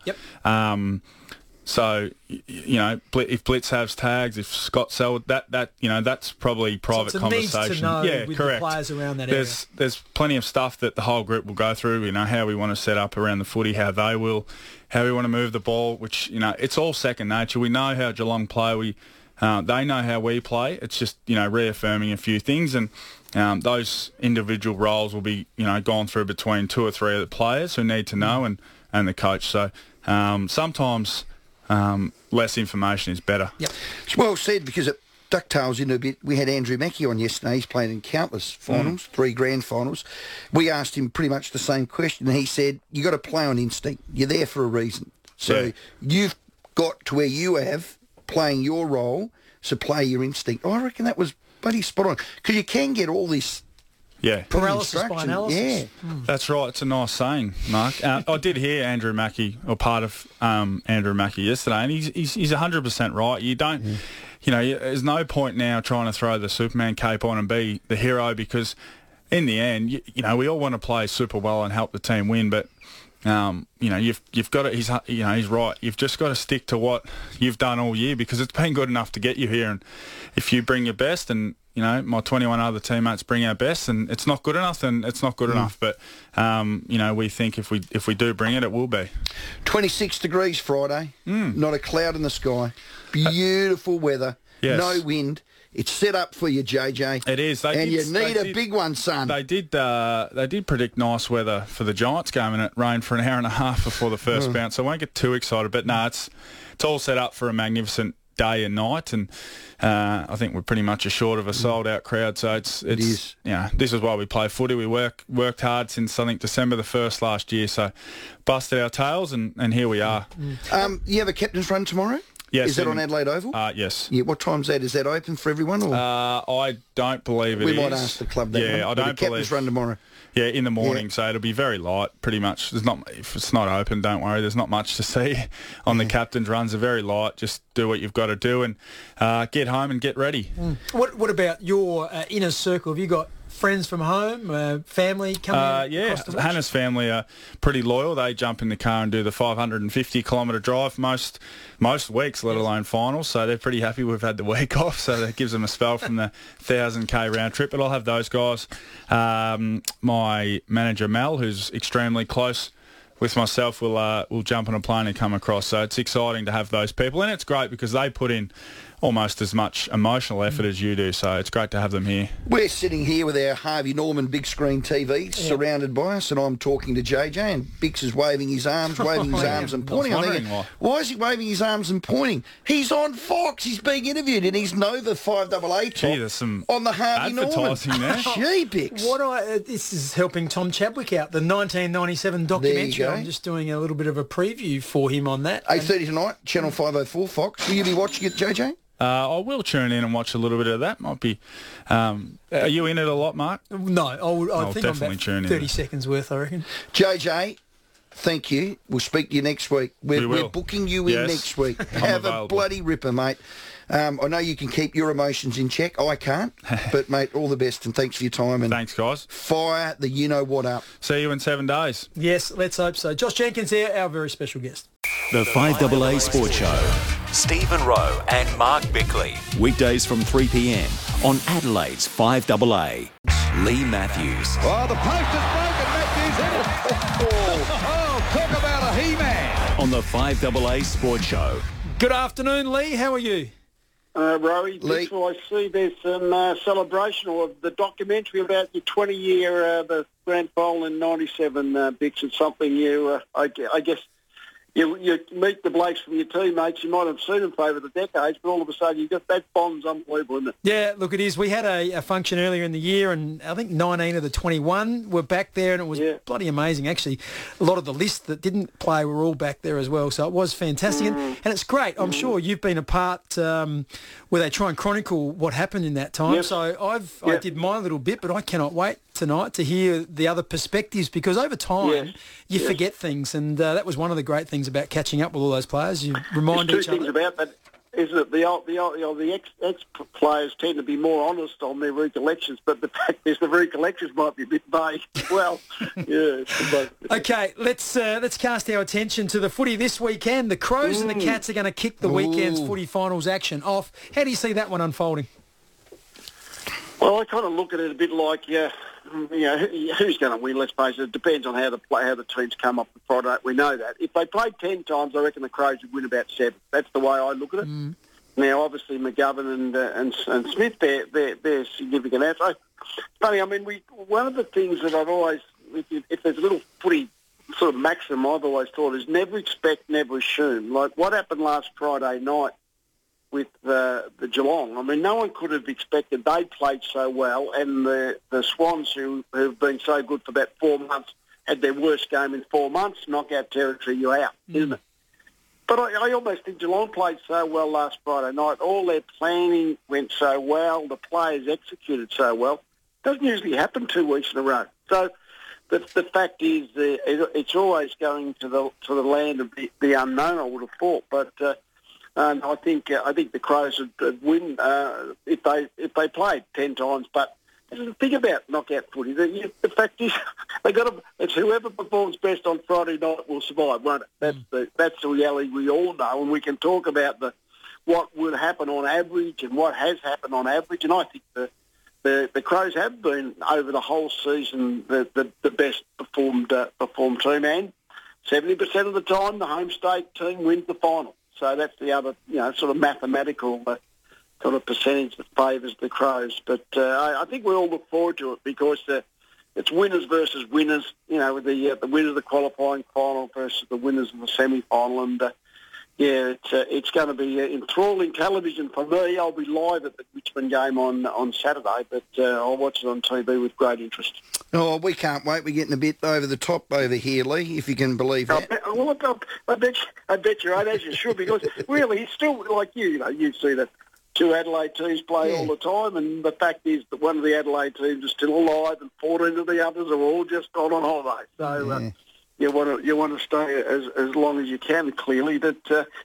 So, you know, if Blitz has tags, if Scott Selwood, that you know, that's probably private conversation. Needs to know with the players around that area. There's plenty of stuff that the whole group will go through. You know, how we want to set up around the footy, how we want to move the ball, which, you know, it's all second nature. We know how Geelong play. They know how we play. It's just, you know, reaffirming a few things, and those individual roles will be, you know, gone through between two or three of the players who need to know and the coach. So sometimes less information is better. It's well said, because it ducktails into a bit. We had Andrew Mackie on yesterday. He's played in countless finals, 3 grand finals. We asked him pretty much the same question, and he said, you got to play on instinct. You're there for a reason. So you've got to where you have playing your role, so play your instinct. I reckon that was bloody spot on, because you can get all this paralysis by analysis. That's right. It's a nice saying, Mark. I did hear Andrew Mackie, or part of Andrew Mackie yesterday, and he's 100% right. You don't, you know, there's no point now trying to throw the Superman cape on and be the hero, because in the end, you know, we all want to play super well and help the team win, but you know, you've got to. He's right. You've just got to stick to what you've done all year, because it's been good enough to get you here. And if you bring your best, and you know, my 21 other teammates bring our best, and it's not good enough, then it's not good enough. But you know, we think if we do bring it, it will be. 26 degrees Friday. Not a cloud in the sky. Beautiful weather. No wind. It's set up for you, JJ. It is. You need a big one, son. They did predict nice weather for the Giants game, and it rained for an hour and a half before the first bounce. So I won't get too excited. But no, it's all set up for a magnificent day and night, and I think we're pretty much assured of a sold-out crowd. So it's is. This is why we play footy. We worked hard since, I think, December the 1st last year, so busted our tails, and here we are. You have a captain's run tomorrow? Yes. Is that on Adelaide Oval? Yes. Yeah. What time's that? Is that open for everyone? Or? I don't believe it is. We might ask the club that. Yeah, I don't believe. Captain's run tomorrow. Yeah, in the morning, so it'll be very light, pretty much. If it's not open, don't worry. There's not much to see on the captain's runs. They're very light. Just do what you've got to do and get home and get ready. What about your inner circle? Have you got friends from home, family coming across the watch? Hannah's family are pretty loyal. They jump in the car and do the 550-kilometre drive most weeks, let alone finals. So they're pretty happy we've had the week off. So that gives them a spell from the 1,000k round trip. But I'll have those guys. My manager Mel, who's extremely close with myself, will jump on a plane and come across. So it's exciting to have those people, and it's great because they put in almost as much emotional effort as you do, so it's great to have them here. We're sitting here with our Harvey Norman big screen TV surrounded by us, and I'm talking to JJ, and Bix is waving his arms and pointing. I'm thinking, why is he waving his arms and pointing? He's on Fox, he's being interviewed, and he's Nova 5AA top there's some on the Harvey Norman. There. Gee, Bix. This is helping Tom Chadwick out, the 1997 documentary. I'm just doing a little bit of a preview for him on that. 8:30 tonight, Channel 504 Fox. Will you be watching it, JJ? I will tune in and watch a little bit of that. Might be. Are you in it a lot, Mark? No, I think I'm about tune in 30 seconds worth, I reckon. JJ, thank you. We'll speak to you next week. We're booking you in next week. Have a bloody ripper, mate. I know you can keep your emotions in check. I can't. But, mate, all the best and thanks for your time. And thanks, guys. Fire the you-know-what up. See you in 7 days. Yes, let's hope so. Josh Jenkins here, our very special guest. The 5AA Sports Show. Stephen Rowe and Mark Bickley. Weekdays from 3 p.m. on Adelaide's 5AA. Lee Matthews. Oh, the post is broken. Matthews in it. Oh, talk about a he-man. On the 5AA Sports Show. Good afternoon, Lee. How are you? Rowie, I see there's some celebration of the documentary about your 20-year the grand final in '97, Bix. It's something you, I guess, you meet the blokes from your teammates. You might have seen them over the decades, but all of a sudden you got that bond's unbelievable, isn't it? Yeah, look, it is. We had a function earlier in the year, and I think 19 of the 21 were back there, and it was bloody amazing. Actually, a lot of the list that didn't play were all back there as well, so it was fantastic. And it's great. I'm sure you've been a part where they try and chronicle what happened in that time. Yes. So I did my little bit, but I cannot wait tonight to hear the other perspectives, because over time you forget things, and that was one of the great things about catching up with all those players. You remind There's each two other. things about that, isn't it? The ex-players tend to be more honest on their recollections, but the fact is the recollections might be a bit vague. Well, Okay, let's cast our attention to the footy this weekend. The Crows and the Cats are going to kick the weekend's footy finals action off. How do you see that one unfolding? Well, I kind of look at it a bit like, who's going to win? Let's face it. It depends on how the teams come up on Friday. We know that. If they played 10 times, I reckon the Crows would win about 7. That's the way I look at it. Now, obviously, McGovern and Smith, they're significant outs. So, funny, I mean, one of the things that I've always, if there's a little footy sort of maxim I've always thought is never expect, never assume. Like what happened last Friday night with the Geelong. I mean, no one could have expected. They played so well, and the Swans, who've been so good for about 4 months, had their worst game in 4 months. Knockout territory, you're out, isn't it? But I almost think Geelong played so well last Friday night. All their planning went so well. The players executed so well. Doesn't usually happen 2 weeks in a row. So the fact is, it's always going to the land of the unknown, I would have thought. But and I think the Crows would win if they played 10 times. But think about knockout footy. The fact is, it's whoever performs best on Friday night will survive, won't it? That's the reality we all know, and we can talk about what would happen on average and what has happened on average. And I think the Crows have been over the whole season the best performed team, and 70% of the time the home state team wins the final. So that's the other, sort of mathematical sort of percentage that favours the Crows. But I think we all look forward to it because it's winners versus winners. With the winners of the qualifying final versus the winners of the semi-final, and Yeah, it's going to be enthralling television for me. I'll be live at the Richmond game on Saturday, but I'll watch it on TV with great interest. Oh, we can't wait. We're getting a bit over the top over here, Lee, if you can believe that. I bet you ain't, as you should, because really, it's still like you see the two Adelaide teams play all the time, and the fact is that one of the Adelaide teams is still alive, and 14 of the others are all just gone on holiday. So you want to stay as long as you can. Clearly, that's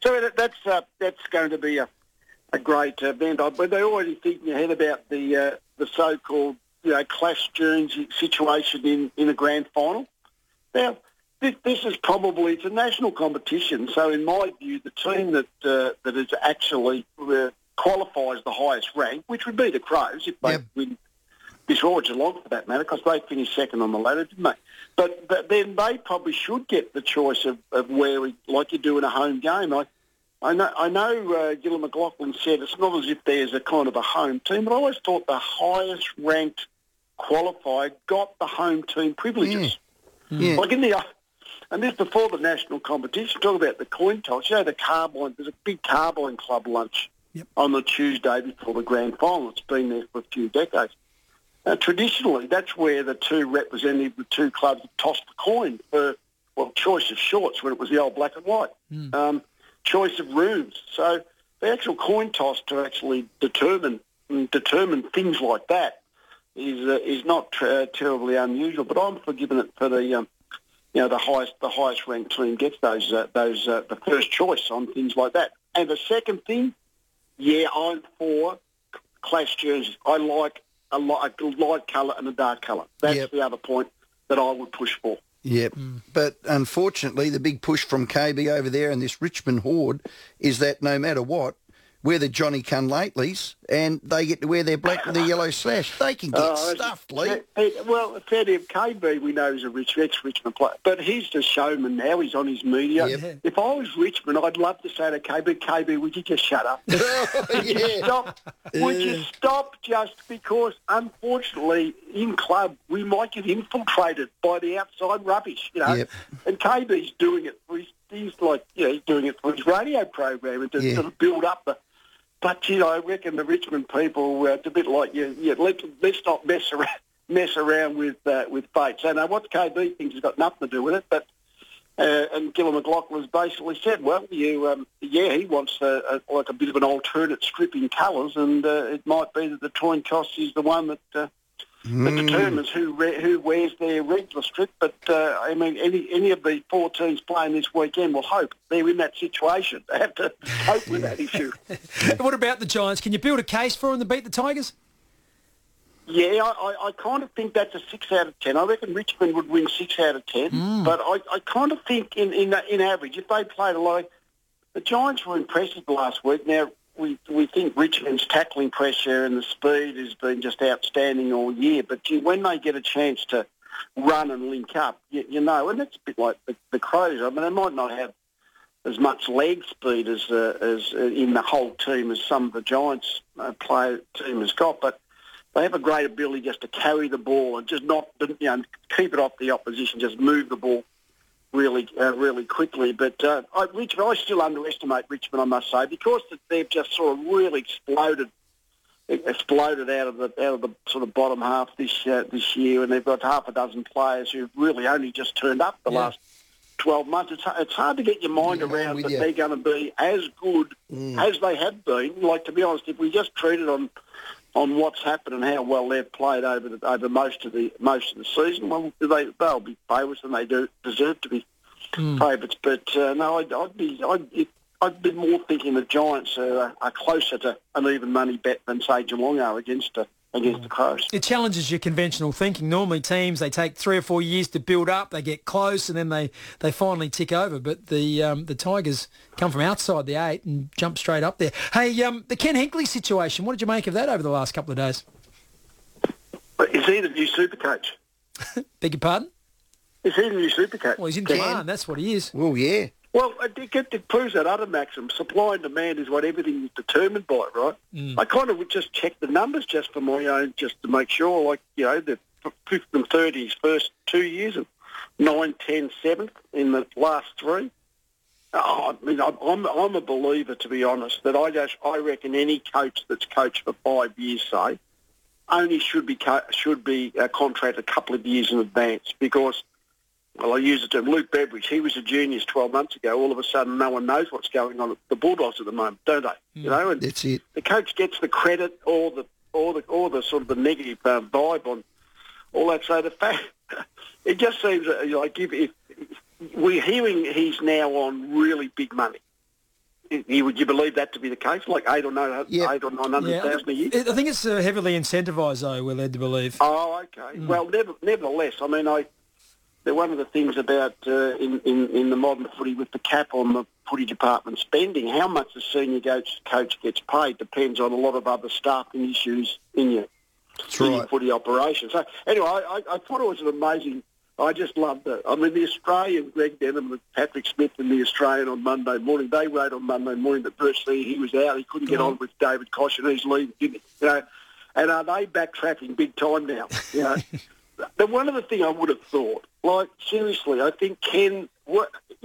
going to be a great event. But they're already thinking ahead about the so-called Clash Jones situation in a grand final. Now, this is probably, it's a national competition, so in my view, the team that is actually qualifies the highest rank, which would be the Crows if they win this or Geelong for that matter, because they finished second on the ladder, didn't they? But then they probably should get the choice of where, like you do in a home game. I know Gillon McLaughlin said it's not as if there's a kind of a home team, but I always thought the highest ranked qualifier got the home team privileges. Yeah. Like and this before the national competition, talk about the coin toss, the Carbine, there's a big Carbine club lunch on the Tuesday before the grand final. It's been there for a few decades. Traditionally, that's where the two representatives of the two clubs tossed the coin for, choice of shorts when it was the old black and white, choice of rooms. So the actual coin toss to actually determine things like that is not terribly unusual. But I'm forgiving it for the highest ranked team gets the first choice on things like that. And the second thing, I'm for clash jerseys. I like a light colour and a dark colour. That's the other point that I would push for. Yep. But unfortunately, the big push from KB over there and this Richmond horde is that no matter what, we're the Johnny Come-Latelys, and they get to wear their black with the yellow slash. They can get stuffed, Lee. Well, fair to KB, we know he's a ex-Richmond player, but he's the showman now. He's on his media. Yep. If I was Richmond, I'd love to say to KB, would you just shut up? Would you stop just because, unfortunately, in club, we might get infiltrated by the outside rubbish, Yep. And KB's doing it for he's doing it for his radio program and to sort of build up the... But, I reckon the Richmond people, it's a bit like, let's not mess around with fate. So, now, what KB thinks has got nothing to do with it, but... and Gillon McLaughlin has basically said, well, he wants a bit of an alternate strip in colours, and it might be that the coin toss is the one that determines who wears their regular strip. But, any of the four teams playing this weekend will hope they're in that situation. They have to cope with that issue. What about the Giants? Can you build a case for them to beat the Tigers? Yeah, I kind of think that's a 6 out of 10. I reckon Richmond would win 6 out of 10. But I kind of think in average, if they played a lot, the Giants were impressive last week. Now, we think Richmond's tackling pressure and the speed has been just outstanding all year. But when they get a chance to run and link up, and it's a bit like the Crows. I mean, they might not have as much leg speed as in the whole team as some of the Giants team has got, but they have a great ability just to carry the ball and just not, keep it off the opposition, just move the ball really quickly. But I still underestimate Richmond, I must say, because they've just sort of really exploded out of the sort of bottom half this year, and they've got half a dozen players who've really only just turned up the last 12 months. It's hard to get your mind around that they're going to be as good as they have been. Like, to be honest, if we just treated on what's happened and how well they've played over most of the season, well, they'll be favourites and they do deserve to be favourites. But no, I'd be more thinking the Giants are closer to an even money bet than say Geelong are against the Crows. It challenges your conventional thinking. Normally teams, they take 3 or 4 years to build up, they get close and then they finally tick over. But the Tigers come from outside the 8 and jump straight up there. Hey, the Ken Hinkley situation, what did you make of that over the last couple of days? Is he the new super coach? Beg your pardon? Is he the new super coach? Well, he's in command, that's what he is. Well, yeah. Well, it proves that other maxim, supply and demand is what everything is determined by, right? I kind of would just check the numbers just for my own, just to make sure, the 5th and 30 his first 2 years and 9, 10, 7th in the last 3. Oh, I mean, I'm a believer, to be honest, that I reckon any coach that's coached for 5 years, say, only should be contracted a couple of years in advance because, well, I use the term Luke Beveridge. He was a genius 12 months ago. All of a sudden, no one knows what's going on at the Bulldogs at the moment, don't they? You know, and that's it. The coach gets the credit or the sort of the negative vibe on all that. So the fact it just seems like if we're hearing he's now on really big money. Would you believe that to be the case? Like 8 or 900,000 a year? I think it's heavily incentivised, though, we're led to believe. Oh, okay. Well, nevertheless, I mean, one of the things about in the modern footy with the cap on the footy department spending, how much the senior coach gets paid depends on a lot of other staffing issues in your footy operation. So anyway, I thought it was an amazing. I just loved it. I mean, the Australian, Greg Denham and Patrick Smith in the Australian on Monday morning, they wrote on Monday morning that virtually he was out. He couldn't get on with David Koch and he's leaving, didn't he? You know, and are they backtracking big time now? You know, but one of the things I would have thought, like seriously, I think Ken. I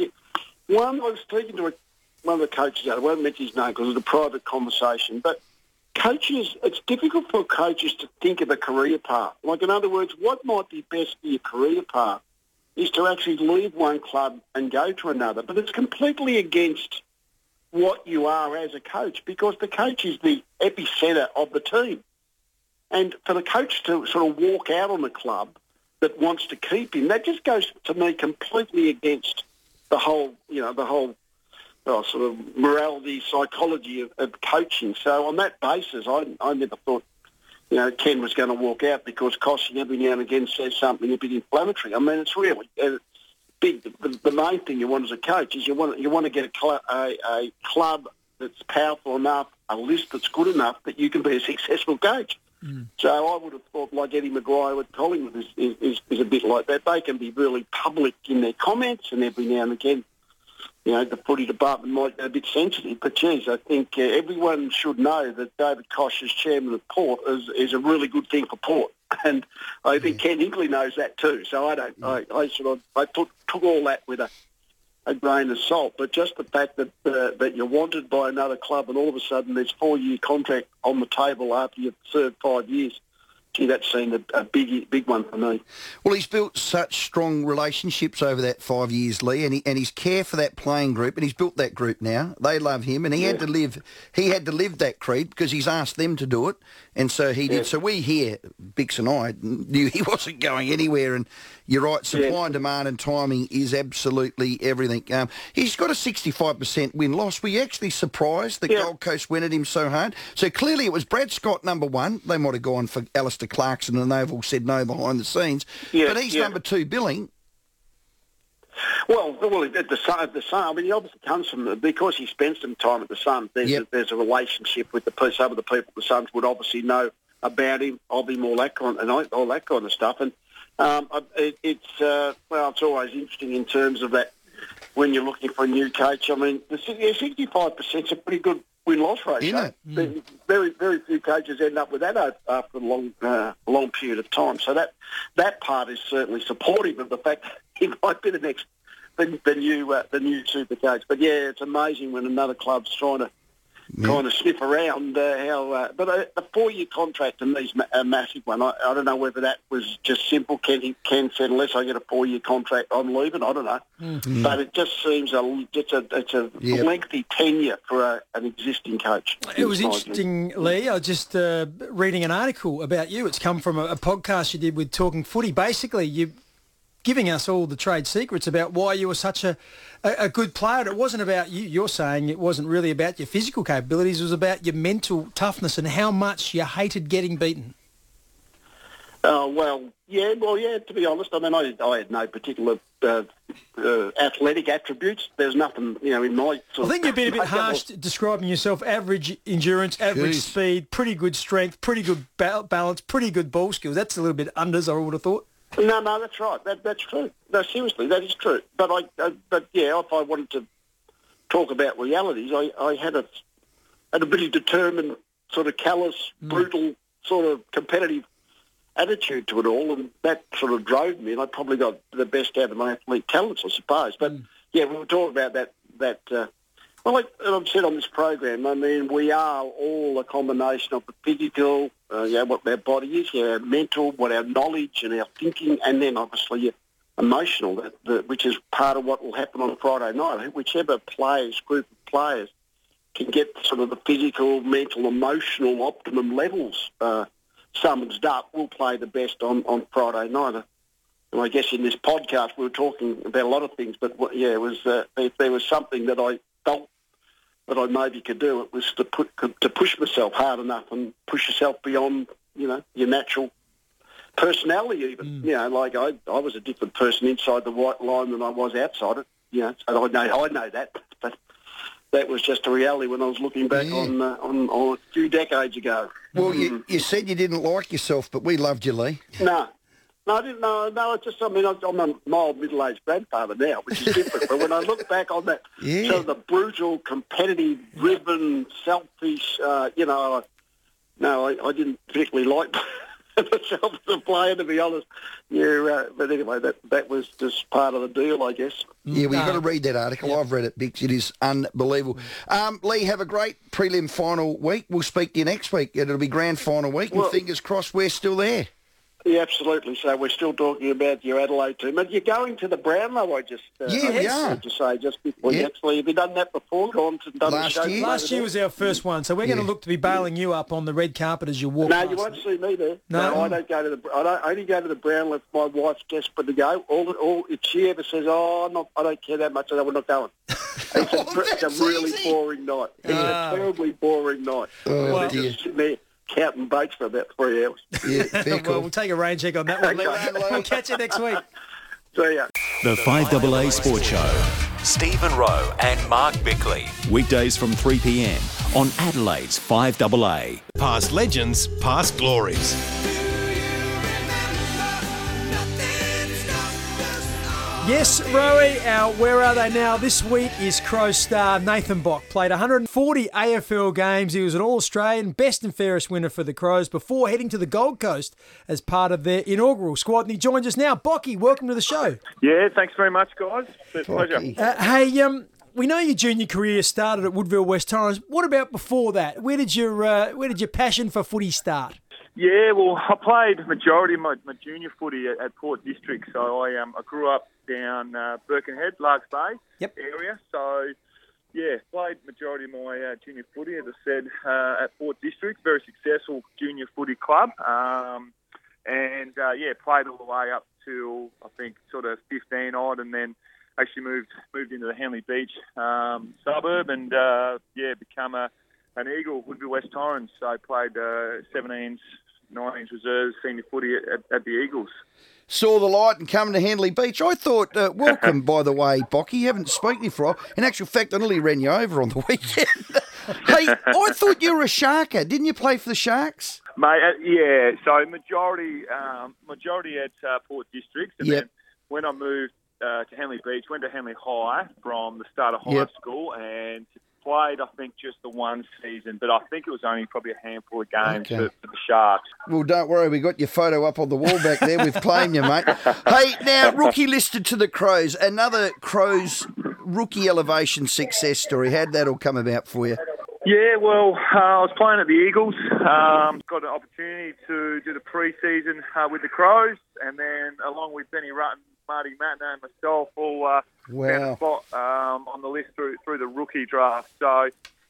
was speaking to one of the coaches. I won't mention his name because it's a private conversation, but. Coaches, it's difficult for coaches to think of a career path. Like, in other words, what might be best for your career path is to actually leave one club and go to another. But it's completely against what you are as a coach because the coach is the epicenter of the team. And for the coach to sort of walk out on a club that wants to keep him, that just goes, to me, completely against the whole sort of morality, psychology of coaching. So on that basis, I never thought, Ken was going to walk out because Koching every now and again says something a bit inflammatory. I mean, it's really big. The main thing you want as a coach is you want to get a club that's powerful enough, a list that's good enough that you can be a successful coach. So I would have thought, like Eddie Maguire at Collingwood is a bit like that. They can be really public in their comments, and every now and again, the footy department might be a bit sensitive, but geez, I think everyone should know that David Koch as chairman of Port is a really good thing for Port, and I think Ken Hinkley knows that too. So I took all that with a grain of salt, but just the fact that you're wanted by another club, and all of a sudden there's 4-year contract on the table after you've served 5 years. Gee, that seemed a big one for me. Well, he's built such strong relationships over that 5 years, Lee, and his care for that playing group, and he's built that group now. They love him, and he had to live that creed because he's asked them to do it, and so he did. So we here, Bix and I, knew he wasn't going anywhere, and you're right, supply and demand and timing is absolutely everything. He's got a 65% win-loss. Were you actually surprised that Gold Coast went at him so hard? So clearly it was Brad Scott number one. They might have gone for Alistair Clarkson and they've all said no behind the scenes. But he's number two billing. Well, at the Sun, I mean, he obviously comes from, because he spent some time at the Sun, there's a relationship with some of the people the Suns would obviously know about him, of him, all that kind of stuff. And it's always interesting in terms of that when you're looking for a new coach. I mean, the 65% is a pretty good win-loss ratio. Very, very few coaches end up with that after a long period of time. So that part is certainly supportive of the fact that he might be the new super coach. But yeah, it's amazing when another club's trying to kind of sniff around but a 4-year contract in these a massive one. I don't know whether that was just simple. Ken said, unless I get a 4-year contract, I'm leaving. I don't know. But it just seems it's a lengthy tenure for an existing coach. It was interesting, Lee. I was just reading an article about you. It's come from a podcast you did with Talking Footy. Basically, you giving us all the trade secrets about why you were such a good player. And it wasn't about you. You're saying it wasn't really about your physical capabilities. It was about your mental toughness and how much you hated getting beaten. To be honest, I mean, I had no particular athletic attributes. There's nothing, in my sort I think you've been a bit harsh describing yourself. Average endurance, average speed, pretty good strength, pretty good balance, pretty good ball skills. That's a little bit unders, I would have thought. No, that's right. That's true. No, seriously, that is true. But if I wanted to talk about realities, I had a pretty determined, sort of callous, brutal, sort of competitive attitude to it all, and that sort of drove me. And I probably got the best out of my athletic talents, I suppose. But we were talking about like I've said on this program, I mean, we are all a combination of the physical, what our body is, our mental, what our knowledge and our thinking, and then obviously emotional, which is part of what will happen on Friday night. Whichever group of players can get sort of the physical, mental, emotional optimum levels summoned up will play the best on Friday night. And I guess in this podcast we were talking about a lot of things, but it was if there was something that I felt that I maybe could do, it was to push myself hard enough and push yourself beyond, your natural personality even. Like I was a different person inside the white line than I was outside it, so I know that. But that was just a reality when I was looking back on a few decades ago. Well, you said you didn't like yourself, but we loved you, Lee. No, I didn't know. No, it's just, I'm a mild middle-aged grandfather now, which is different. But when I look back on that, sort of the brutal, competitive, driven, selfish, I didn't particularly like myself as a player, to be honest. But anyway, that was just part of the deal, I guess. Yeah, well, you've got to read that article. I've read it, Bix. It is unbelievable. Lee, have a great prelim final week. We'll speak to you next week. It'll be grand final week, and fingers crossed we're still there. Yeah, absolutely. So we're still talking about your Adelaide team. But you're going to the Brownlow, I just heard you say just before. Actually, have you done that before? Done Last year was our first one, so we're going to look to be bailing you up on the red carpet as you walk past. No, you won't see me there. No, I don't go to I don't only go to the Brownlow if my wife's desperate to go. If she ever says, I don't care that much, we're not going. It's a really boring night. It's a terribly boring night. Oh, dear. Just sitting there counting baits for about 3 hours. Yeah, well, we'll take a rain check on that one. We'll catch you next week. See ya. The 5AA Sports Show. Stephen Rowe and Mark Bickley. Weekdays from 3 p.m. on Adelaide's 5AA. Past legends, past glories. Yes, Rowie, our Where Are They Now this week is Crows star Nathan Bock. Played 140 AFL games. He was an All-Australian, best and fairest winner for the Crows before heading to the Gold Coast as part of their inaugural squad. And he joins us now. Bocky, welcome to the show. Yeah, thanks very much, guys. It's a pleasure. We know your junior career started at Woodville West Torrens. What about before that? Where did your passion for footy start? Yeah, well, I played majority of my junior footy at Port District. So I grew up down Birkenhead, Largs Bay area. So, yeah, played majority of my junior footy, as I said, at Port District. Very successful junior footy club. Played all the way up to, I think, sort of 15 odd, and then actually moved into the Henley Beach suburb and, become an Eagle, Woodville West Torrens. So I played 17s, 19s reserves, senior footy at the Eagles. Saw the light and come to Henley Beach. I thought, welcome, by the way, Bocky. You haven't spoken to you for a while. In actual fact, I nearly ran you over on the weekend. Hey, I thought you were a Sharker. Didn't you play for the Sharks? Mate, so majority at Port District. And then when I moved to Henley Beach, went to Henley High from the start of high school and played, I think, just the one season, but I think it was only probably a handful of games for the Sharks. Well, don't worry, we got your photo up on the wall back there. We've claimed you, mate. Hey, now, rookie listed to the Crows. Another Crows rookie elevation success story. How'd that all come about for you? Yeah, well, I was playing at the Eagles. Got an opportunity to do the pre-season with the Crows, and then along with Benny Rutten, Marty Matner and myself all found a spot on the list through the rookie draft. So,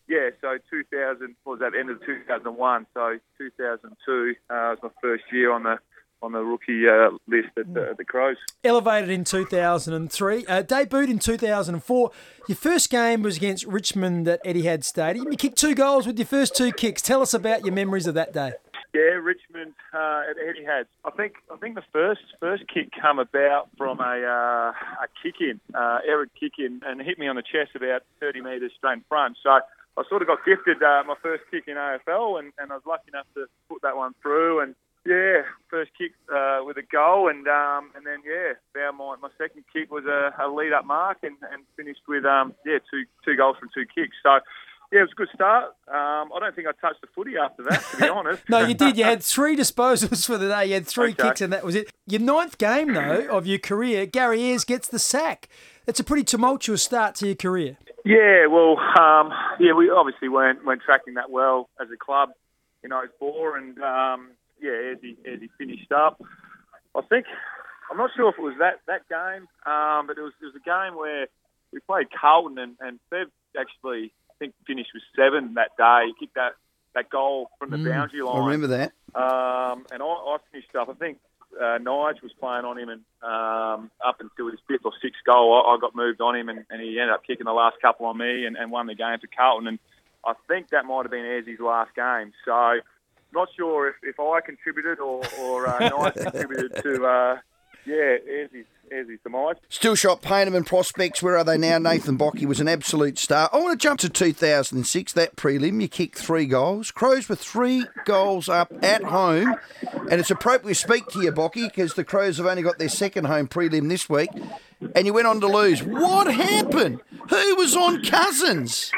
2000 was at the end of 2001. So 2002 was my first year on the rookie list at the Crows. Elevated in 2003, debuted in 2004. Your first game was against Richmond at Etihad Stadium. You kicked 2 goals with your first 2 kicks. Tell us about your memories of that day. Yeah, Richmond at Etihad. I think the first kick come about from a kick-in, errant kick-in, and hit me on the chest about 30 metres straight in front. So I sort of got gifted my first kick in AFL, and I was lucky enough to put that one through. And first kick with a goal, and then found my second kick was a lead-up mark, and finished with two goals from 2 kicks. So. Yeah, it was a good start. I don't think I touched the footy after that, to be honest. No, you did. You had 3 disposals for the day. You had 3 kicks, and that was it. Your 9th game, though, of your career, Gary Ayres gets the sack. It's a pretty tumultuous start to your career. Yeah, well, we obviously weren't tracking that well as a club in 04, and as he finished up, I think, I'm not sure if it was that game, but it was a game where we played Carlton, and Bev actually, I think, finished with 7 that day. He kicked that goal from the boundary line. I remember that. And I finished up, I think Nige was playing on him, and up until his 5th or 6th goal, I got moved on him, and he ended up kicking the last couple on me and won the game for Carlton. And I think that might have been Ayres's last game. So not sure if I contributed or Nige contributed to Ayres's demise. Still shot Payneman prospects. Where are they now? Nathan Bocky was an absolute star. I want to jump to 2006, that prelim. You kicked 3 goals. Crows were 3 goals up at home. And it's appropriate we speak to you, Bocky, because the Crows have only got their second home prelim this week. And you went on to lose. What happened? Who was on Cousins?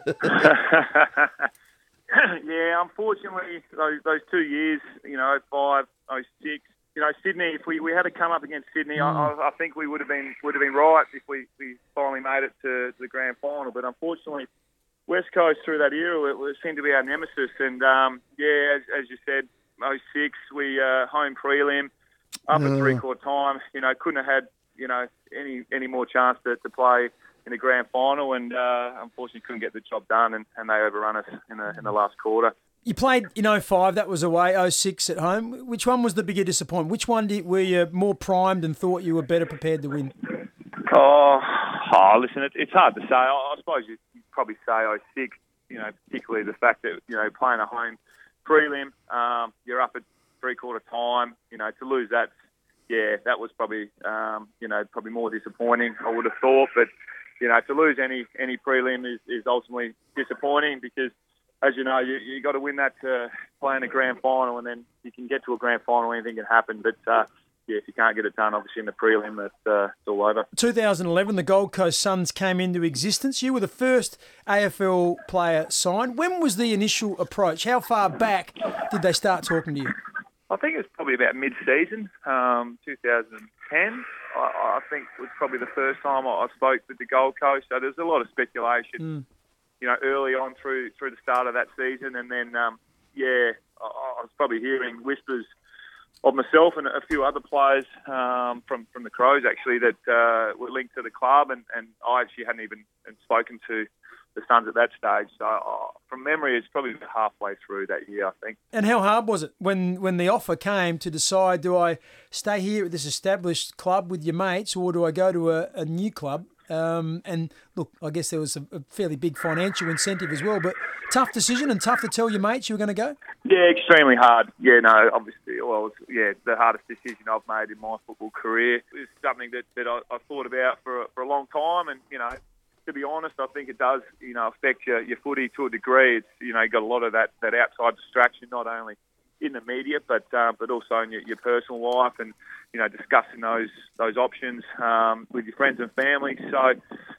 Yeah, unfortunately, those 2 years, 05, 06, Sydney. If we had to come up against Sydney, I think we would have been right if we finally made it to the grand final. But unfortunately, West Coast through that era it seemed to be our nemesis. And as you said, 06 we home prelim up at 3/4 time. Couldn't have had any more chance to play in the grand final, and unfortunately couldn't get the job done, and they overrun us in the last quarter. You played in 05, that was away, 06 at home. Which one was the bigger disappointment? Which one were you more primed and thought you were better prepared to win? Listen, it's hard to say. I suppose you'd probably say 06, particularly the fact that, playing a home prelim, you're up at 3/4 time, to lose that, that was probably, probably more disappointing, I would have thought. But, to lose any prelim is ultimately disappointing because, as you know, you got to win that to play in a grand final, and then you can get to a grand final, anything can happen. But, if you can't get it done, obviously, in the prelim, it's all over. 2011, the Gold Coast Suns came into existence. You were the first AFL player signed. When was the initial approach? How far back did they start talking to you? I think it was probably about mid-season, 2010. I think was probably the first time I spoke with the Gold Coast. So there's a lot of speculation, early on through the start of that season. And then, I was probably hearing whispers of myself and a few other players from the Crows, actually, that were linked to the club. And I actually hadn't even spoken to the Suns at that stage. So from memory, it's probably halfway through that year, I think. And how hard was it when the offer came to decide, do I stay here at this established club with your mates, or do I go to a new club? And look, I guess there was a fairly big financial incentive as well, but tough decision and tough to tell your mates you were going to go? Yeah, extremely hard. Yeah, no, obviously, the hardest decision I've made in my football career. It's something that I thought about for a long time, and, to be honest, I think it does, affect your footy to a degree. It's, you got a lot of that outside distraction, not only in the media, but also in your personal life, and discussing those options with your friends and family. So,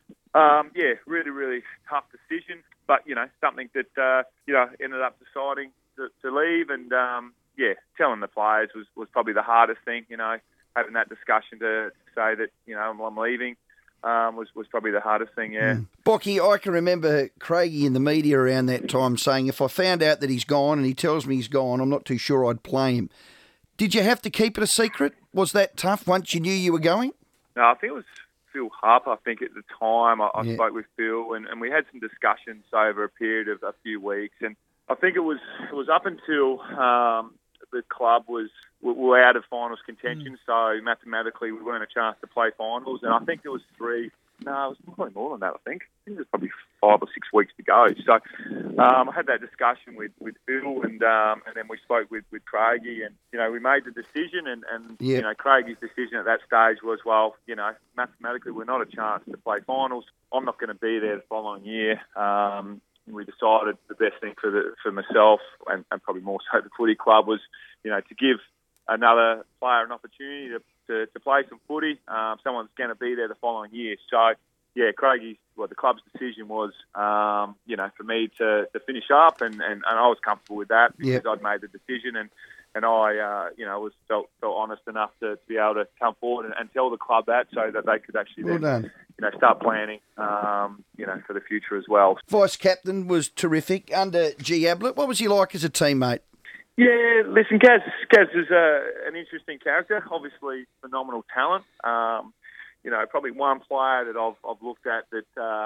really, really tough decision, but something that ended up deciding to leave, and telling the players was probably the hardest thing. Having that discussion to say that I'm leaving. Was probably the hardest thing, yeah. Bocky, I can remember Craigie in the media around that time saying, if I found out that he's gone and he tells me he's gone, I'm not too sure I'd play him. Did you have to keep it a secret? Was that tough once you knew you were going? No, I think it was Phil Harper. I think at the time I spoke with Phil, and we had some discussions over a period of a few weeks, and I think it was up until the club we were out of finals contention, so mathematically we weren't a chance to play finals, and I think there was it was probably more than that, I think. I think there was probably 5 or 6 weeks to go. So I had that discussion with Phil, and then we spoke with Craigie, and, we made the decision, and Craigie's decision at that stage was, mathematically we're not a chance to play finals. I'm not going to be there the following year. We decided the best thing for myself and probably more so the footy club was, to give another player an opportunity to play some footy. Someone's going to be there the following year. So, the club's decision was, for me to finish up, and I was comfortable with that because I'd made the decision, and And I, was felt honest enough to be able to come forward and tell the club that, so that they could actually start planning, for the future as well. Vice captain was terrific under G. Ablett. What was he like as a teammate? Yeah, listen, Gaz is an interesting character. Obviously, phenomenal talent. Probably one player that I've looked at that.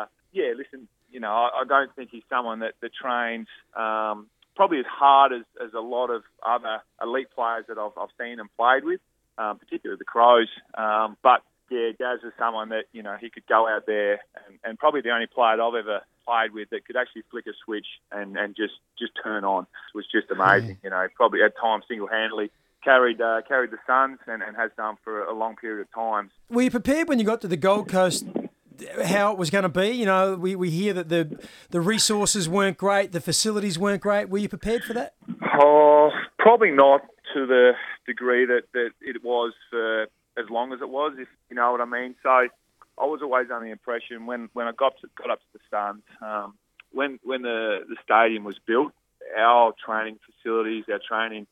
I don't think he's someone that trains probably as hard as a lot of other elite players that I've seen and played with, particularly the Crows. But yeah, Gaz is someone that he could go out there and probably the only player that I've ever played with that could actually flick a switch and just turn on. It was just amazing. Probably at times single-handedly carried the Suns and has done for a long period of time. Were you prepared when you got to the Gold Coast how it was going to be? We hear that the resources weren't great, the facilities weren't great. Were you prepared for that? Oh, probably not to the degree that it was for as long as it was, if you know what I mean. So I was always under the impression when I got up to the Suns, when the stadium was built, our training facilities, our training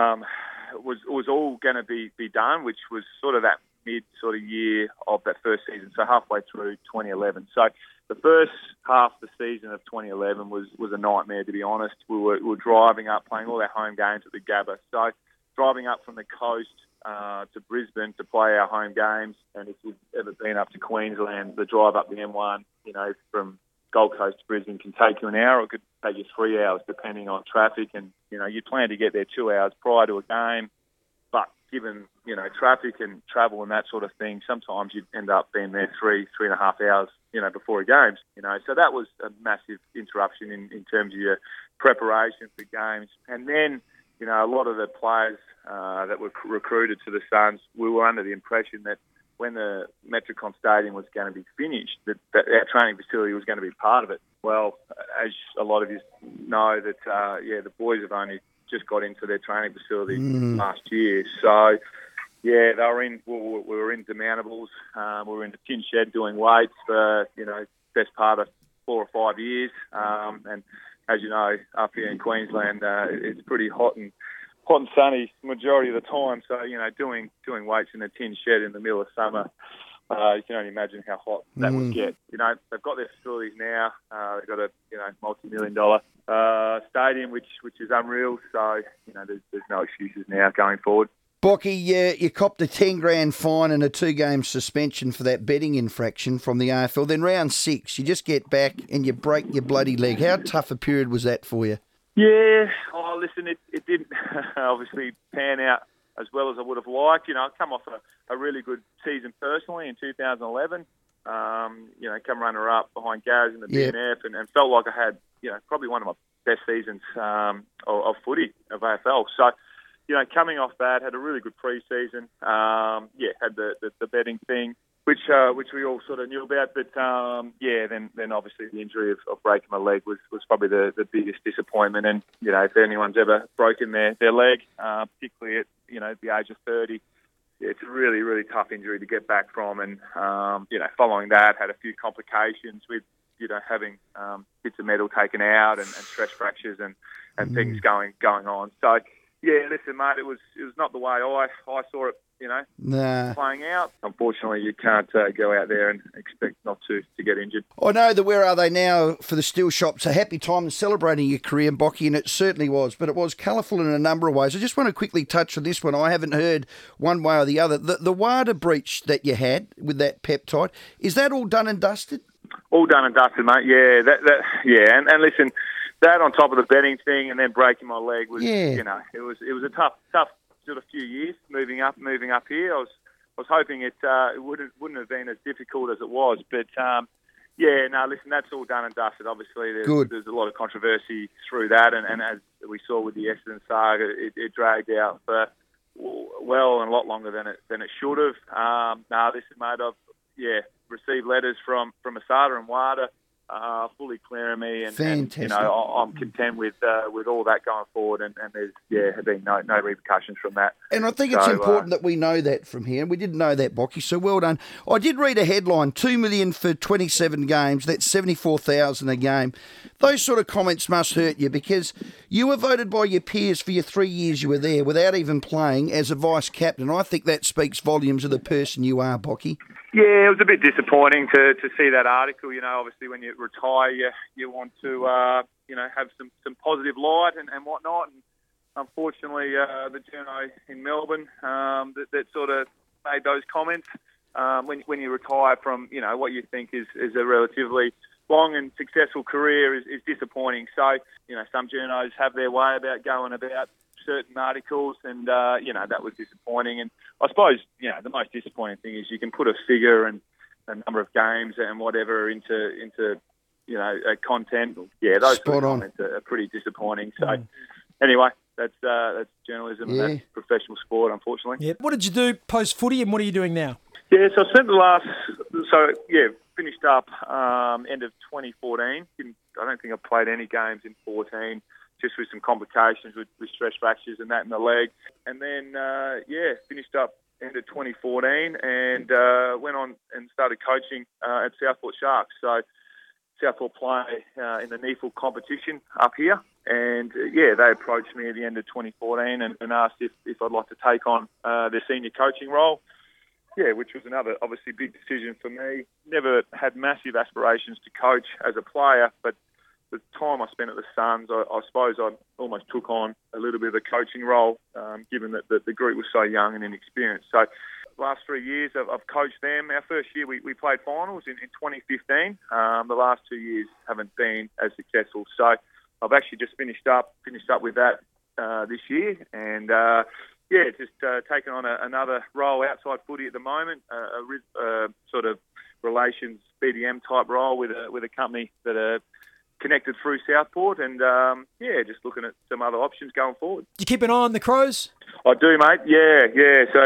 was all going to be done, which was sort of that mid sort of year of that first season, so halfway through 2011. So the first half of the season of 2011 was a nightmare, to be honest. We were driving up, playing all our home games at the Gabba. So driving up from the coast to Brisbane to play our home games, and if you've ever been up to Queensland, the drive up the M1, from Gold Coast to Brisbane can take you an hour, or it could take you 3 hours depending on traffic. And you plan to get there 2 hours prior to a game, but given traffic and travel and that sort of thing, sometimes you'd end up being there 3.5 hours before a game. So that was a massive interruption in terms of your preparation for games. And then a lot of the players that were recruited to the Suns, we were under the impression that when the Metricon Stadium was going to be finished, that our training facility was going to be part of it. Well, as a lot of you know, that the boys have only just got into their training facility last year. So, we were in demountables. We were in the tin shed doing weights for, best part of 4 or 5 years. And as you know, up here in Queensland, it's pretty hot and sunny majority of the time. So, doing weights in a tin shed in the middle of summer, you can only imagine how hot that would get. They've got their facilities now. They've got a multi-million-dollar stadium, which is unreal. So, there's no excuses now going forward. Bocky, you copped a 10 grand fine and a 2-game suspension for that betting infraction from the AFL. Then round 6, you just get back and you break your bloody leg. How tough a period was that for you? Yeah, listen, it didn't obviously pan out as well as I would have liked. I come off a really good season personally in 2011. Come runner-up behind Gaz in the BNF and felt like I had, probably one of my best seasons of footy, of AFL. So, coming off that, had a really good pre-season. Had the betting thing, which we all sort of knew about. But, then obviously the injury of breaking my leg was probably the biggest disappointment. And, if anyone's ever broken their leg, particularly at, the age of 30, it's a really, really tough injury to get back from. And, following that, had a few complications with, having bits of metal taken out and stress fractures and things going on. So, yeah, listen, mate, it was not the way I saw it, playing out. Unfortunately, you can't go out there and expect not to get injured. I know that Where Are They Now for the Steel Shop's a happy time of celebrating your career, Bocky, and it certainly was, but it was colourful in a number of ways. I just want to quickly touch on this one. I haven't heard one way or the other. The WADA breach that you had with that peptide, is that all done and dusted? All done and dusted, mate, yeah. And listen, that on top of the betting thing and then breaking my leg was, it was a tough sort of few years moving up here. I was hoping it wouldn't have been as difficult as it was, but listen, that's all done and dusted. Obviously, there's a lot of controversy through that, and as we saw with the Essendon saga, it dragged out for a lot longer than it should have. Listen, mate, I've received letters from Asada and WADA. Fully clearing me, and I'm content with all that going forward, and there's have been no repercussions from that. And I think it's important that we know that from here, and we didn't know that, Bocky. So well done. I did read a headline: $2 million for 27 games. That's $74,000 a game. Those sort of comments must hurt you because You were voted by your peers for your 3 years you were there without even playing as a vice-captain. I think that speaks volumes of the person you are, Bocky. Yeah, it was a bit disappointing to see that article. You know, obviously when you retire, you want to, have some positive light and whatnot. And unfortunately, the journo in Melbourne that sort of made those comments. When you retire from, what you think is a relatively long and successful career is disappointing. So, some journos have their way about going about certain articles, and that was disappointing. And I suppose the most disappointing thing is you can put a figure and a number of games and whatever into content. Yeah, those sort of comments are pretty disappointing. So anyway, that's journalism and that's professional sport, unfortunately. Yeah. What did you do post footy, and what are you doing now? Yeah, so I spent finished up end of 2014. I don't think I played any games in 14. Just with some complications with stress fractures and that in the leg. And then, finished up end of 2014 and went on and started coaching at Southport Sharks. So Southport play in the NEAFL competition up here. And, they approached me at the end of 2014 and asked if I'd like to take on their senior coaching role. Yeah, which was another, obviously, big decision for me. Never had massive aspirations to coach as a player, but the time I spent at the Suns, I suppose I almost took on a little bit of a coaching role, given that the group was so young and inexperienced. So last 3 years I've coached them. Our first year we played finals in 2015. The last 2 years haven't been as successful. So I've actually just finished up with that this year. And, just taking on another role outside footy at the moment, a sort of relations BDM type role with a company that are connected through Southport, and just looking at some other options going forward. Do you keep an eye on the Crows? I do, mate. Yeah. So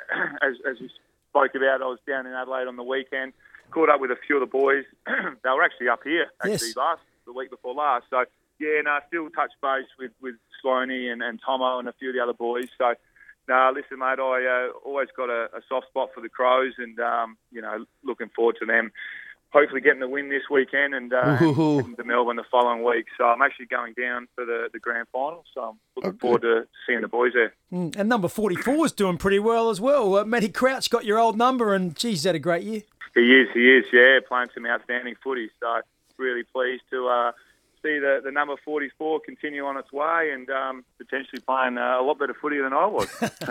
as we spoke about, I was down in Adelaide on the weekend, caught up with a few of the boys. They were actually up here the week before last. So still touch base with Sloaney and Tomo and a few of the other boys. So. Listen, mate, I always got a soft spot for the Crows, and looking forward to them. Hopefully getting the win this weekend and heading to Melbourne the following week. So I'm actually going down for the grand final. So I'm looking forward to seeing the boys there. And number 44 is doing pretty well as well. Matty Crouch got your old number, and geez, he's had a great year. He is, yeah, playing some outstanding footy. So really pleased to see the number 44 continue on its way and potentially playing a lot better footy than I was.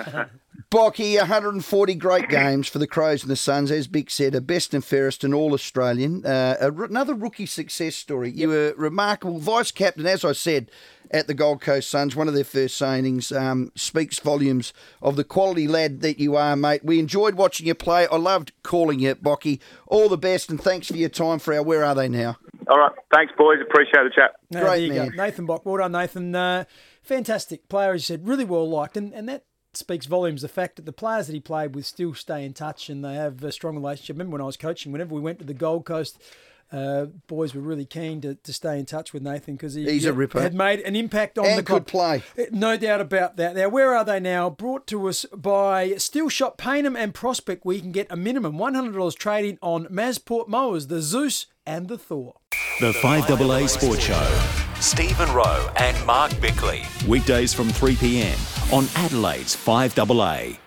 Bocky, 140 great games for the Crows and the Suns, as Bick said, a best and fairest and all-Australian. Another rookie success story. You were remarkable vice-captain, as I said, at the Gold Coast Suns. One of their first signings speaks volumes of the quality lad that you are, mate. We enjoyed watching you play. I loved calling you, Bocky. All the best, and thanks for your time for our Where Are They Now? All right. Thanks, boys. Appreciate the chat. Great, man. Nathan Bock. Well done, Nathan. Fantastic player, as you said. Really well liked. And that speaks volumes. The fact that the players that he played with still stay in touch and they have a strong relationship. I remember when I was coaching, whenever we went to the Gold Coast, boys were really keen to stay in touch with Nathan because he's a ripper. Had made an impact on and the club. Could play. No doubt about that. Now, Where Are They Now? Brought to us by Steel Shop Payneham and Prospect, where you can get a minimum $100 trading on Masport mowers, the Zeus and the Thor. The 5AA Sports Show. Stephen Rowe and Mark Bickley. Weekdays from 3 p.m. on Adelaide's 5AA.